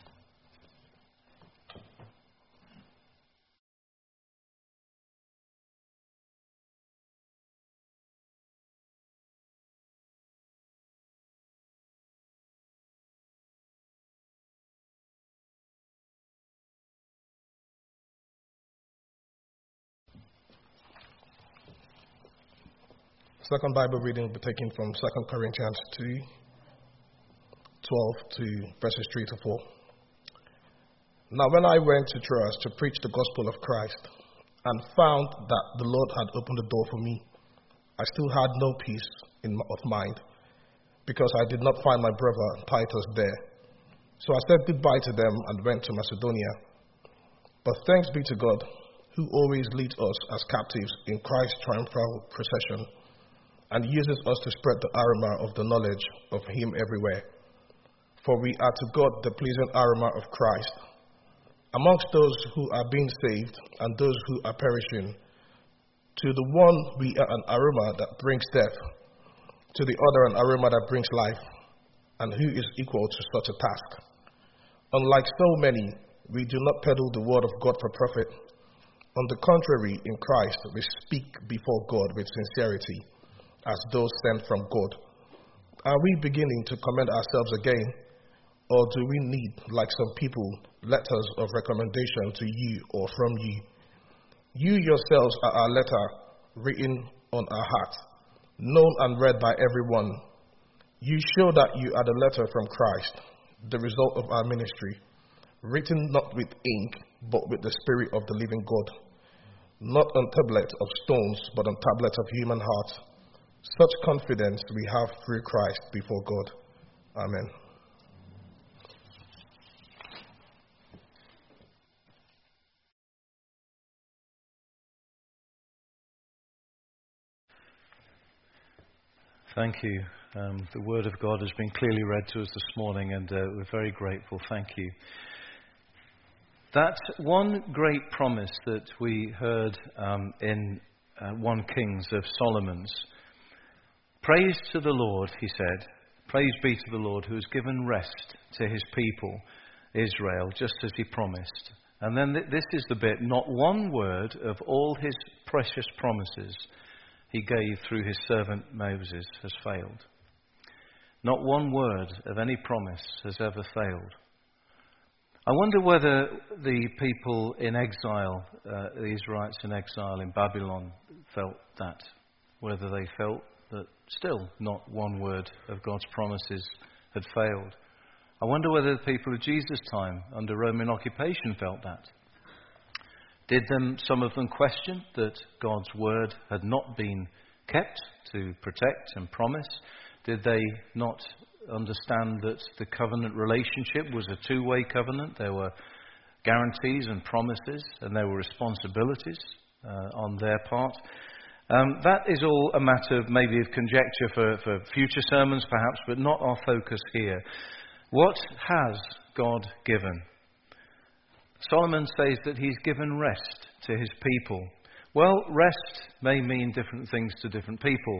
Second Bible reading will be taken from 2 Corinthians 2, 12 to verses 3 to 4. Now when I went to Troas to preach the gospel of Christ, and found that the Lord had opened the door for me, I still had no peace of mind, because I did not find my brother Titus there. So I said goodbye to them and went to Macedonia. But thanks be to God, who always leads us as captives in Christ's triumphal procession, and uses us to spread the aroma of the knowledge of him everywhere. For we are to God the pleasing aroma of Christ, amongst those who are being saved and those who are perishing. To the one we are an aroma that brings death, to the other an aroma that brings life, and who is equal to such a task? Unlike so many, we do not peddle the word of God for profit. On the contrary, in Christ we speak before God with sincerity, as those sent from God. Are we beginning to commend ourselves again, or do we need, like some people, letters of recommendation to you or from you? You yourselves are our letter, written on our hearts, known and read by everyone. You show that you are the letter from Christ, the result of our ministry, written not with ink, but with the Spirit of the living God, not on tablets of stones, but on tablets of human hearts. Such confidence we have through Christ before God. Amen. Thank you. The Word of God has been clearly read to us this morning, and we're very grateful. Thank you. That one great promise that we heard in 1 Kings of Solomon's. Praise to the Lord, he said. Praise be to the Lord who has given rest to his people, Israel, just as he promised. And then this is the bit, not one word of all his precious promises he gave through his servant Moses has failed. Not one word of any promise has ever failed. I wonder whether the people in exile, the Israelites in exile in Babylon, felt that. Whether they felt that still not one word of God's promises had failed. I wonder whether the people of Jesus' time under Roman occupation felt that. Did some of them question that God's word had not been kept to protect and promise? Did they not understand that the covenant relationship was a two-way covenant? There were guarantees and promises, and there were responsibilities on their part. That is all a matter of maybe of conjecture for future sermons perhaps, but not our focus here. What has God given? Solomon says that he's given rest to his people. Well, rest may mean different things to different people.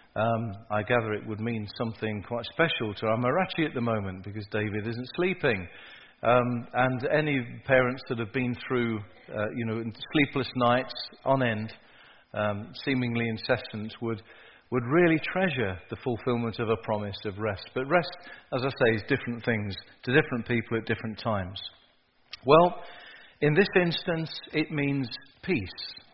I gather it would mean something quite special to Amarachi at the moment because David isn't sleeping. And any parents that have been through, sleepless nights on end, seemingly incessant, would really treasure the fulfillment of a promise of rest. But rest, as I say, is different things to different people at different times. Well, in this instance, it means peace.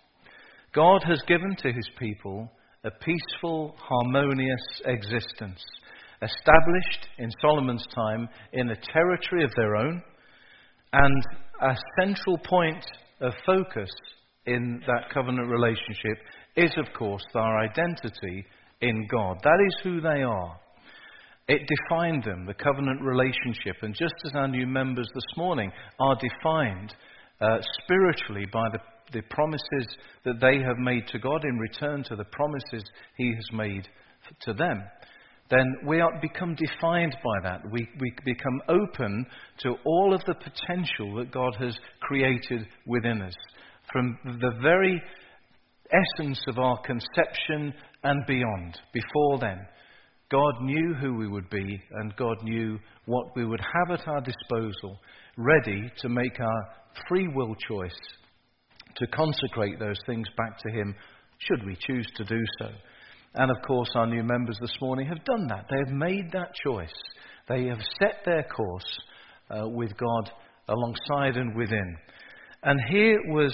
God has given to his people a peaceful, harmonious existence, established in Solomon's time in a territory of their own, and a central point of focus in that covenant relationship is, of course, our identity in God. That is who they are. It defined them, the covenant relationship, and just as our new members this morning are defined spiritually by the promises that they have made to God in return to the promises he has made to them, then we become defined by that. We become open to all of the potential that God has created within us. From the very essence of our conception and beyond, before then, God knew who we would be, and God knew what we would have at our disposal, ready to make our free will choice to consecrate those things back to him, should we choose to do so. And of course, our new members this morning have done that. They have made that choice. They have set their course with God alongside and within. And here was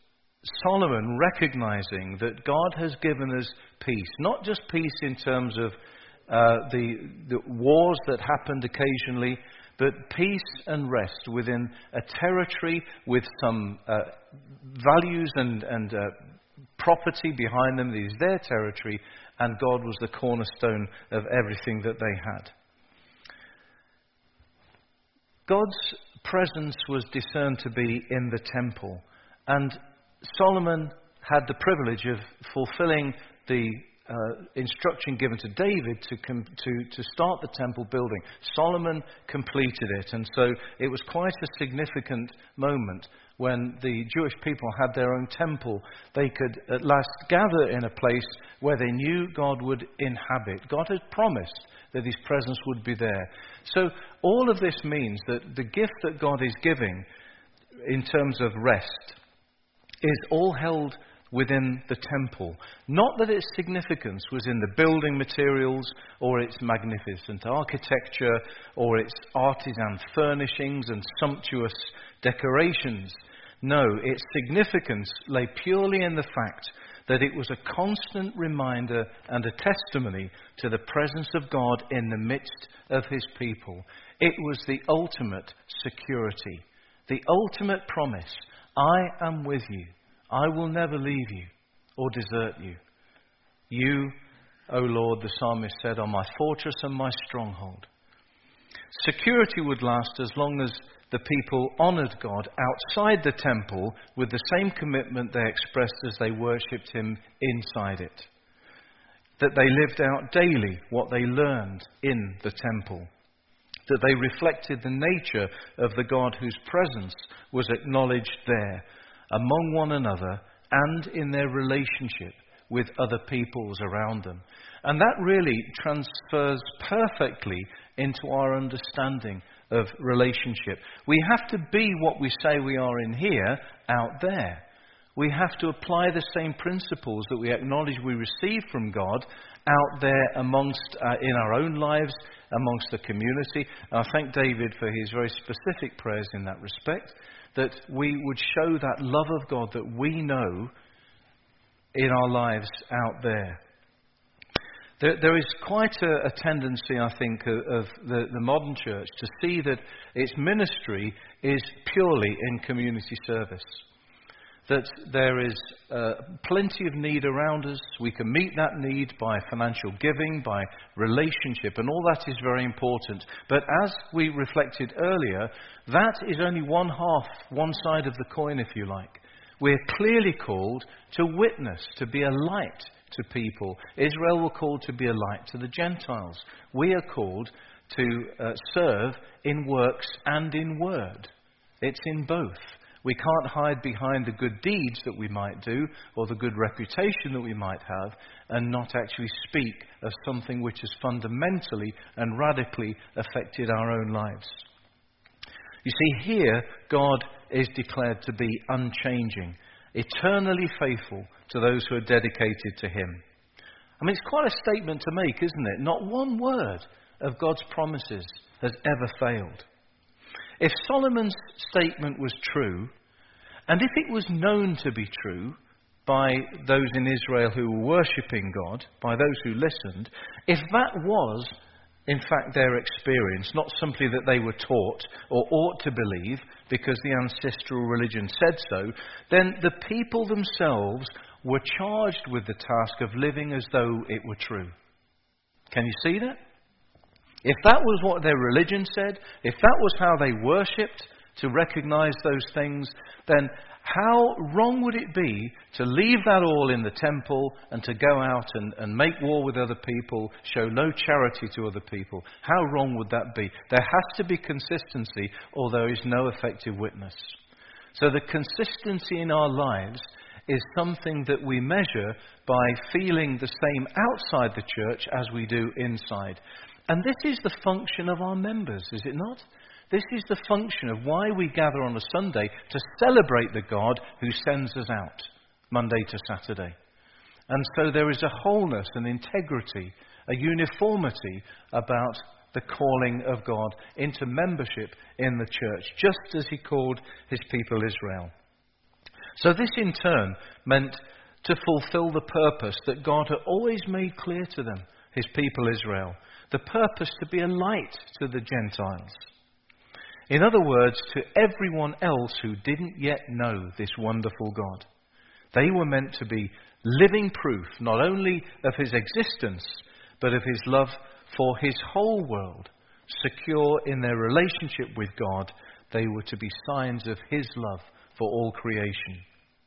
Solomon recognizing that God has given us peace. Not just peace in terms of the wars that happened occasionally, but peace and rest within a territory with some values and property behind them. It is their territory, and God was the cornerstone of everything that they had. God's presence was discerned to be in the temple, and Solomon had the privilege of fulfilling the instruction given to David to start the temple building. Solomon completed it, and so it was quite a significant moment when the Jewish people had their own temple. They could at last gather in a place where they knew God would inhabit. God had promised that his presence would be there. So all of this means that the gift that God is giving in terms of rest is all held within the temple. Not that its significance was in the building materials or its magnificent architecture or its artisan furnishings and sumptuous decorations. No, its significance lay purely in the fact that it was a constant reminder and a testimony to the presence of God in the midst of his people. It was the ultimate security, the ultimate promise. I am with you. I will never leave you or desert you. You, O Lord, the psalmist said, are my fortress and my stronghold. Security would last as long as the people honoured God outside the temple with the same commitment they expressed as they worshipped him inside it. That they lived out daily what they learned in the temple. That they reflected the nature of the God whose presence was acknowledged there, among one another and in their relationship with other peoples around them. And that really transfers perfectly into our understanding of relationship. We have to be what we say we are in here out there. We have to apply the same principles that we acknowledge we receive from God out there amongst, in our own lives, amongst the community. I thank David for his very specific prayers in that respect, that we would show that love of God that we know in our lives out there. There is quite a tendency, I think, of the modern church to see that its ministry is purely in community service. That there is plenty of need around us. We can meet that need by financial giving, by relationship, and all that is very important. But as we reflected earlier, that is only one side of the coin, if you like. We're clearly called to witness, to be a light to people. Israel were called to be a light to the Gentiles. We are called to serve in works and in word. It's in both. We can't hide behind the good deeds that we might do or the good reputation that we might have and not actually speak of something which has fundamentally and radically affected our own lives. You see, here God is declared to be unchanging, eternally faithful to those who are dedicated to Him. I mean, it's quite a statement to make, isn't it? Not one word of God's promises has ever failed. If Solomon's statement was true, and if it was known to be true by those in Israel who were worshipping God, by those who listened, if that was, in fact, their experience, not simply that they were taught or ought to believe because the ancestral religion said so, then the people themselves were charged with the task of living as though it were true. Can you see that? If that was what their religion said, if that was how they worshipped, to recognize those things, then how wrong would it be to leave that all in the temple and to go out and make war with other people, show no charity to other people? How wrong would that be? There has to be consistency, or there is no effective witness. So the consistency in our lives is something that we measure by feeling the same outside the church as we do inside. And this is the function of our members, is it not? This is the function of why we gather on a Sunday, to celebrate the God who sends us out Monday to Saturday. And so there is a wholeness, an integrity, a uniformity about the calling of God into membership in the church, just as He called His people Israel. So this in turn meant to fulfill the purpose that God had always made clear to them, His people Israel, the purpose to be a light to the Gentiles. In other words, to everyone else who didn't yet know this wonderful God. They were meant to be living proof not only of His existence, but of His love for His whole world. Secure in their relationship with God, they were to be signs of His love for all creation.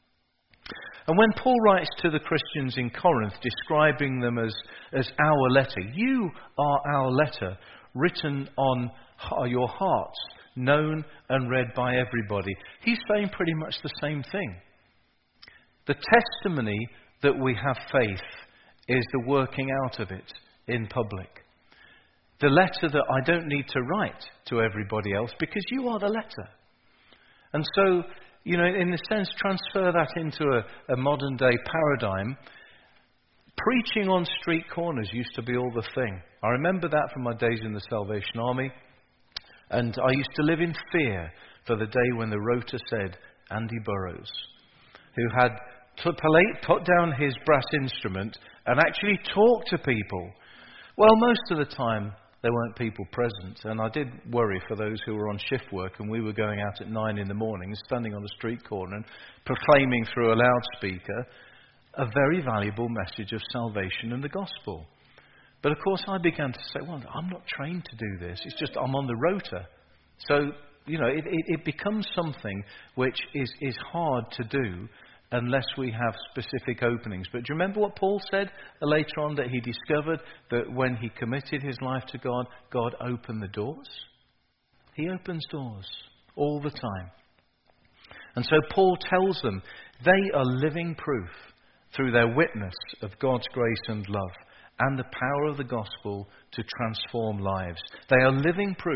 And when Paul writes to the Christians in Corinth, describing them as our letter, you are our letter, written on your hearts, known and read by everybody. He's saying pretty much the same thing. The testimony that we have faith is the working out of it in public. The letter that I don't need to write to everybody else because you are the letter. And so, in a sense, transfer that into a modern day paradigm. Preaching on street corners used to be all the thing. I remember that from my days in the Salvation Army. And I used to live in fear for the day when the rota said Andy Burrows, who had put down his brass instrument and actually talked to people. Well, most of the time there weren't people present, and I did worry for those who were on shift work, and we were going out at 9 in the morning, standing on a street corner and proclaiming through a loudspeaker a very valuable message of salvation and the gospel. But of course I began to say, well, I'm not trained to do this. It's just I'm on the rota. So, it becomes something which is hard to do unless we have specific openings. But do you remember what Paul said later on, that he discovered that when he committed his life to God, God opened the doors? He opens doors all the time. And so Paul tells them they are living proof through their witness of God's grace and love and the power of the gospel to transform lives. They are living proof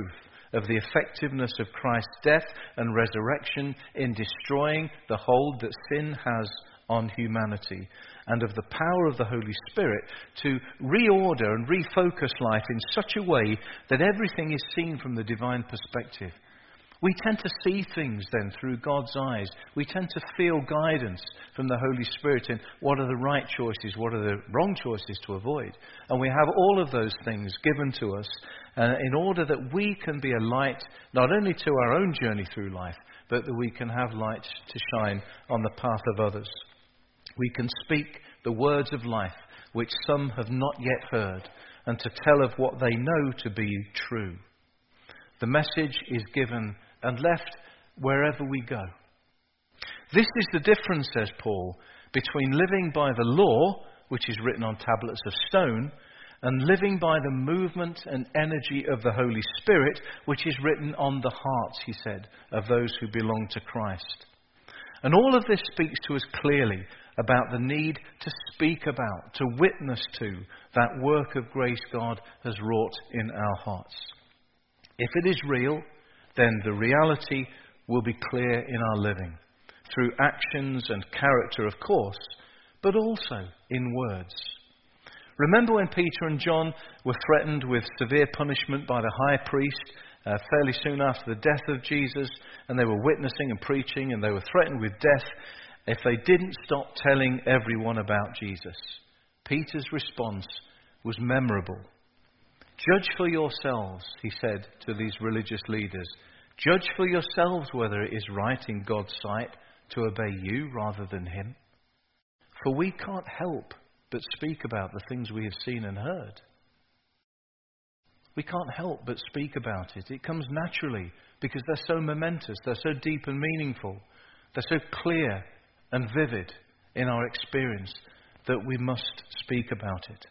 of the effectiveness of Christ's death and resurrection in destroying the hold that sin has on humanity, and of the power of the Holy Spirit to reorder and refocus life in such a way that everything is seen from the divine perspective. We tend to see things then through God's eyes. We tend to feel guidance from the Holy Spirit in what are the right choices, what are the wrong choices to avoid. And we have all of those things given to us in order that we can be a light not only to our own journey through life, but that we can have light to shine on the path of others. We can speak the words of life which some have not yet heard, and to tell of what they know to be true. The message is given and left wherever we go. This is the difference, says Paul, between living by the law, which is written on tablets of stone, and living by the movement and energy of the Holy Spirit, which is written on the hearts, he said, of those who belong to Christ. And all of this speaks to us clearly about the need to speak about, to witness to that work of grace God has wrought in our hearts. If it is real, then the reality will be clear in our living, through actions and character, of course, but also in words. Remember when Peter and John were threatened with severe punishment by the high priest fairly soon after the death of Jesus, and they were witnessing and preaching, and they were threatened with death if they didn't stop telling everyone about Jesus? Peter's response was memorable. Judge for yourselves, he said to these religious leaders. Judge for yourselves whether it is right in God's sight to obey you rather than him. For we can't help but speak about the things we have seen and heard. We can't help but speak about it. It comes naturally because they're so momentous, they're so deep and meaningful, they're so clear and vivid in our experience that we must speak about it.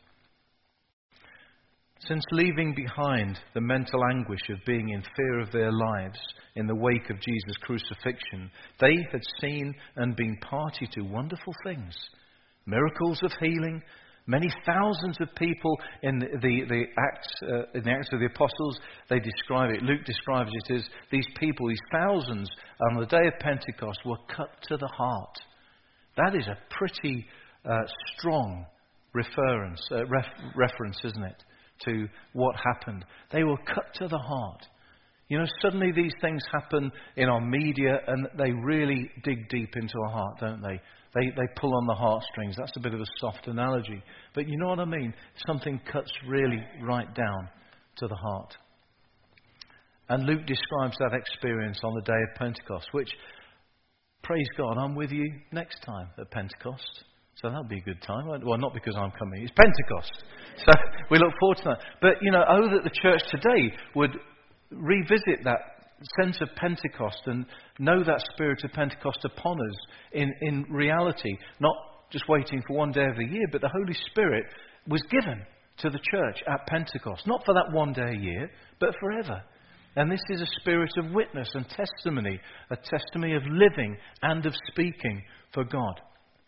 Since leaving behind the mental anguish of being in fear of their lives in the wake of Jesus' crucifixion, they had seen and been party to wonderful things. Miracles of healing, many thousands of people in the Acts of the Apostles, they describe it, Luke describes it as these people, these thousands, on the day of Pentecost were cut to the heart. That is a pretty strong reference, isn't it, to what happened. They were cut to the heart. You know, suddenly these things happen in our media and they really dig deep into our heart, don't they? They pull on the heartstrings. That's a bit of a soft analogy. But you know what I mean? Something cuts really right down to the heart. And Luke describes that experience on the day of Pentecost, which, praise God, I'm with you next time at Pentecost. So that'll be a good time. Well, not because I'm coming. It's Pentecost. So we look forward to that. But, you know, that the church today would revisit that sense of Pentecost and know that spirit of Pentecost upon us in reality, not just waiting for one day of the year, but the Holy Spirit was given to the church at Pentecost, not for that one day a year, but forever. And this is a spirit of witness and testimony, a testimony of living and of speaking for God.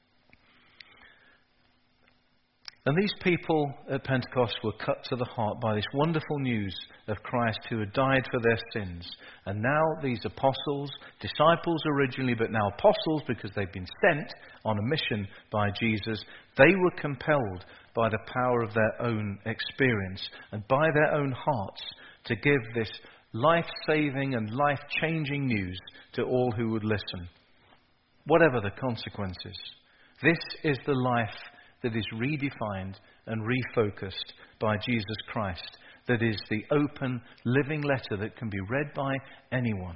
And these people at Pentecost were cut to the heart by this wonderful news of Christ who had died for their sins. And now these apostles, disciples originally, but now apostles because they've been sent on a mission by Jesus, they were compelled by the power of their own experience and by their own hearts to give this life-saving and life-changing news to all who would listen, whatever the consequences. This is the life that is redefined and refocused by Jesus Christ, that is the open, living letter that can be read by anyone.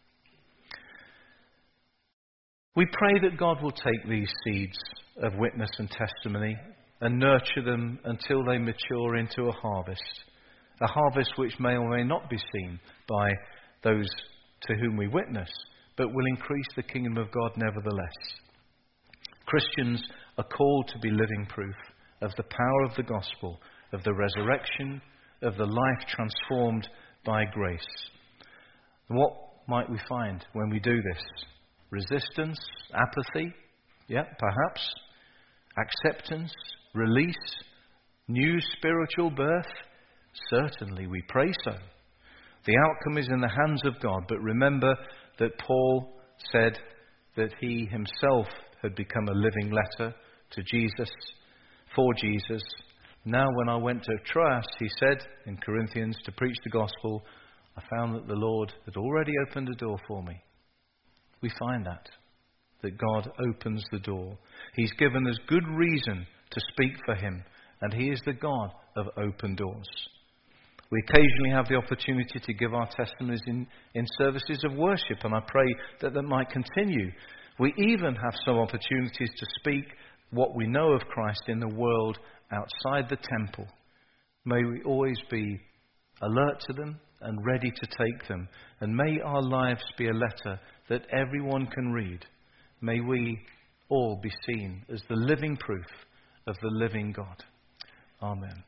We pray that God will take these seeds of witness and testimony and nurture them until they mature into a harvest which may or may not be seen by those to whom we witness, but will increase the kingdom of God nevertheless. Christians are called to be living proof of the power of the gospel, of the resurrection, of the life transformed by grace. And what might we find when we do this? Resistance, apathy, perhaps. Acceptance, release, new spiritual birth? Certainly we pray so. The outcome is in the hands of God, but remember that Paul said that he himself had become a living letter to Jesus, for Jesus. Now when I went to Troas, he said in Corinthians, to preach the gospel, I found that the Lord had already opened a door for me. We find that God opens the door. He's given us good reason to speak for him, and he is the God of open doors. We occasionally have the opportunity to give our testimonies in services of worship, and I pray that might continue. We even have some opportunities to speak what we know of Christ in the world outside the temple. May we always be alert to them and ready to take them. And may our lives be a letter that everyone can read. May we all be seen as the living proof of the living God. Amen.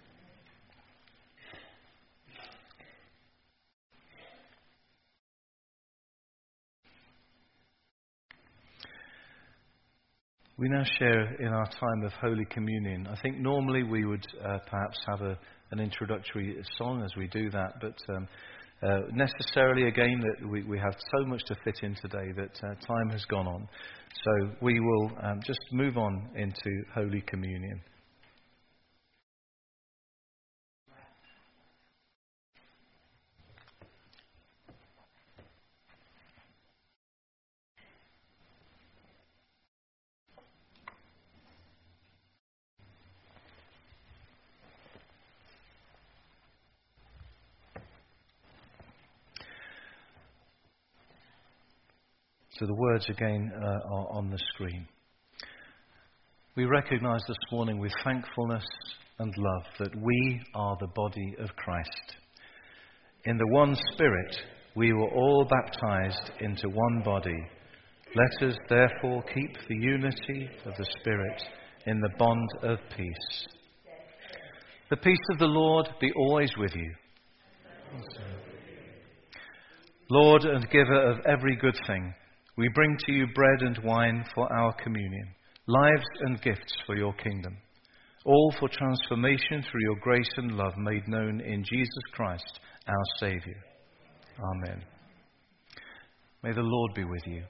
We now share in our time of Holy Communion. I think normally we would perhaps have an introductory song as we do that, but necessarily again that we have so much to fit in today that time has gone on. So we will just move on into Holy Communion. So the words again are on the screen. We recognize this morning with thankfulness and love that we are the body of Christ. In the one Spirit, we were all baptized into one body. Let us therefore keep the unity of the Spirit in the bond of peace. The peace of the Lord be always with you. Lord and giver of every good thing, we bring to you bread and wine for our communion, lives and gifts for your kingdom, all for transformation through your grace and love made known in Jesus Christ, our Saviour. Amen. May the Lord be with you.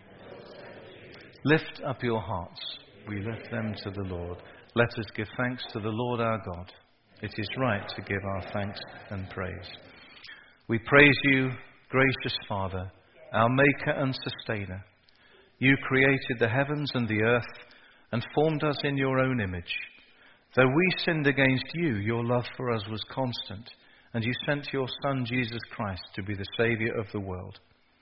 Lift up your hearts. We lift them to the Lord. Let us give thanks to the Lord our God. It is right to give our thanks and praise. We praise you, gracious Father, our Maker and Sustainer. You created the heavens and the earth and formed us in your own image. Though we sinned against you, your love for us was constant, and you sent your Son, Jesus Christ, to be the Saviour of the world.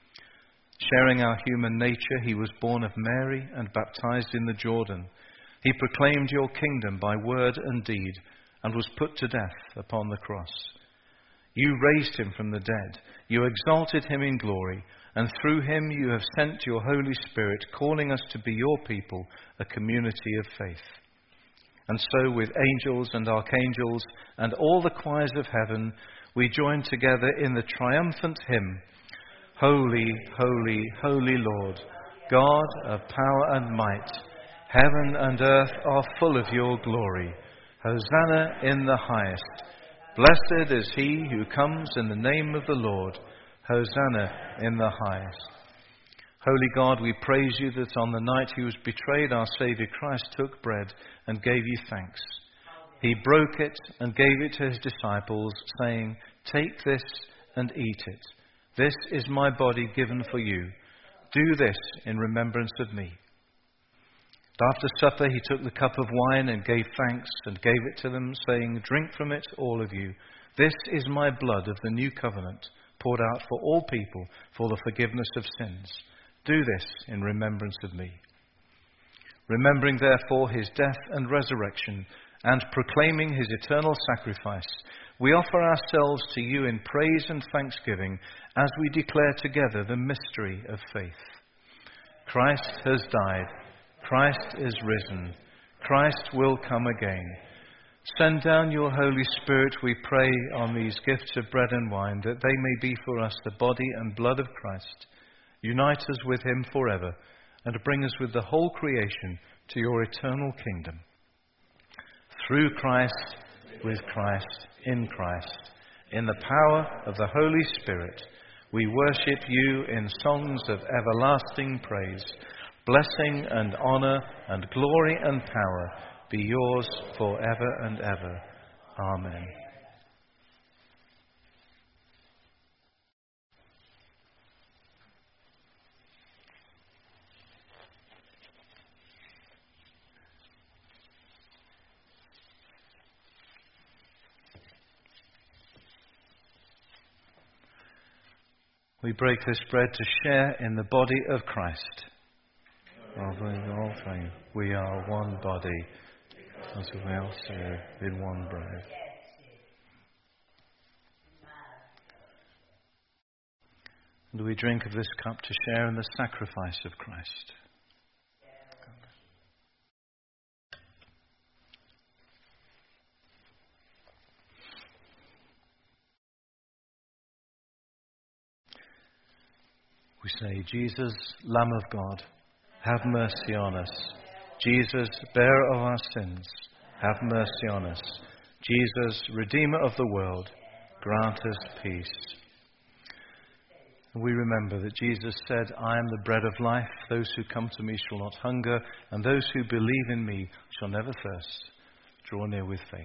Sharing our human nature, he was born of Mary and baptized in the Jordan. He proclaimed your kingdom by word and deed and was put to death upon the cross. You raised him from the dead. You exalted him in glory, and through him you have sent your Holy Spirit, calling us to be your people, a community of faith. And so with angels and archangels and all the choirs of heaven, we join together in the triumphant hymn, Holy, holy, holy Lord, God of power and might, heaven and earth are full of your glory. Hosanna in the highest. Blessed is he who comes in the name of the Lord. Hosanna in the highest. Holy God, we praise you that on the night he was betrayed, our Saviour Christ took bread and gave you thanks. He broke it and gave it to his disciples, saying, Take this and eat it. This is my body given for you. Do this in remembrance of me. After supper, he took the cup of wine and gave thanks and gave it to them, saying, Drink from it, all of you. This is my blood of the new covenant, poured out for all people for the forgiveness of sins. Do this in remembrance of me. Remembering, therefore, his death and resurrection, and proclaiming his eternal sacrifice, we offer ourselves to you in praise and thanksgiving as we declare together the mystery of faith. Christ has died. Christ is risen. Christ will come again. Send down your Holy Spirit, we pray, on these gifts of bread and wine, that they may be for us the body and blood of Christ. Unite us with him forever, and bring us with the whole creation to your eternal kingdom. Through Christ, with Christ, in Christ, in the power of the Holy Spirit, we worship you in songs of everlasting praise. Blessing and honour and glory and power be yours forever and ever. Amen. We break this bread to share in the body of Christ. We are one body, as we all share in one bread. And we drink of this cup to share in the sacrifice of Christ. We say, Jesus, Lamb of God, have mercy on us. Jesus, bearer of our sins, have mercy on us. Jesus, Redeemer of the world, grant us peace. And we remember that Jesus said, I am the bread of life. Those who come to me shall not hunger, and those who believe in me shall never thirst. Draw near with faith.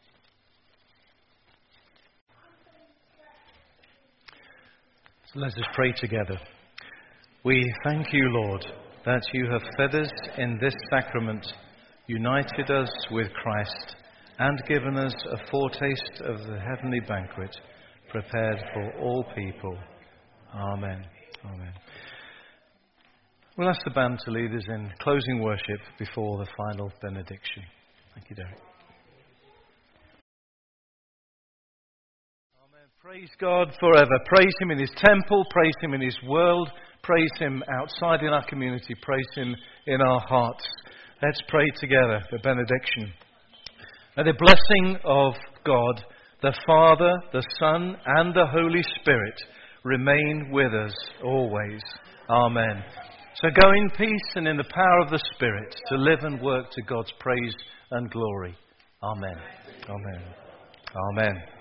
So let us pray together. We thank you, Lord, that you have fed us in this sacrament, united us with Christ, and given us a foretaste of the heavenly banquet prepared for all people. Amen. Amen. We'll ask the band to lead us in closing worship before the final benediction. Thank you, Derek. Amen. Praise God forever. Praise Him in His temple. Praise Him in His world. Praise Him outside in our community. Praise Him in our hearts. Let's pray together the benediction. May the blessing of God, the Father, the Son, and the Holy Spirit remain with us always. Amen. So go in peace and in the power of the Spirit to live and work to God's praise and glory. Amen. Amen. Amen.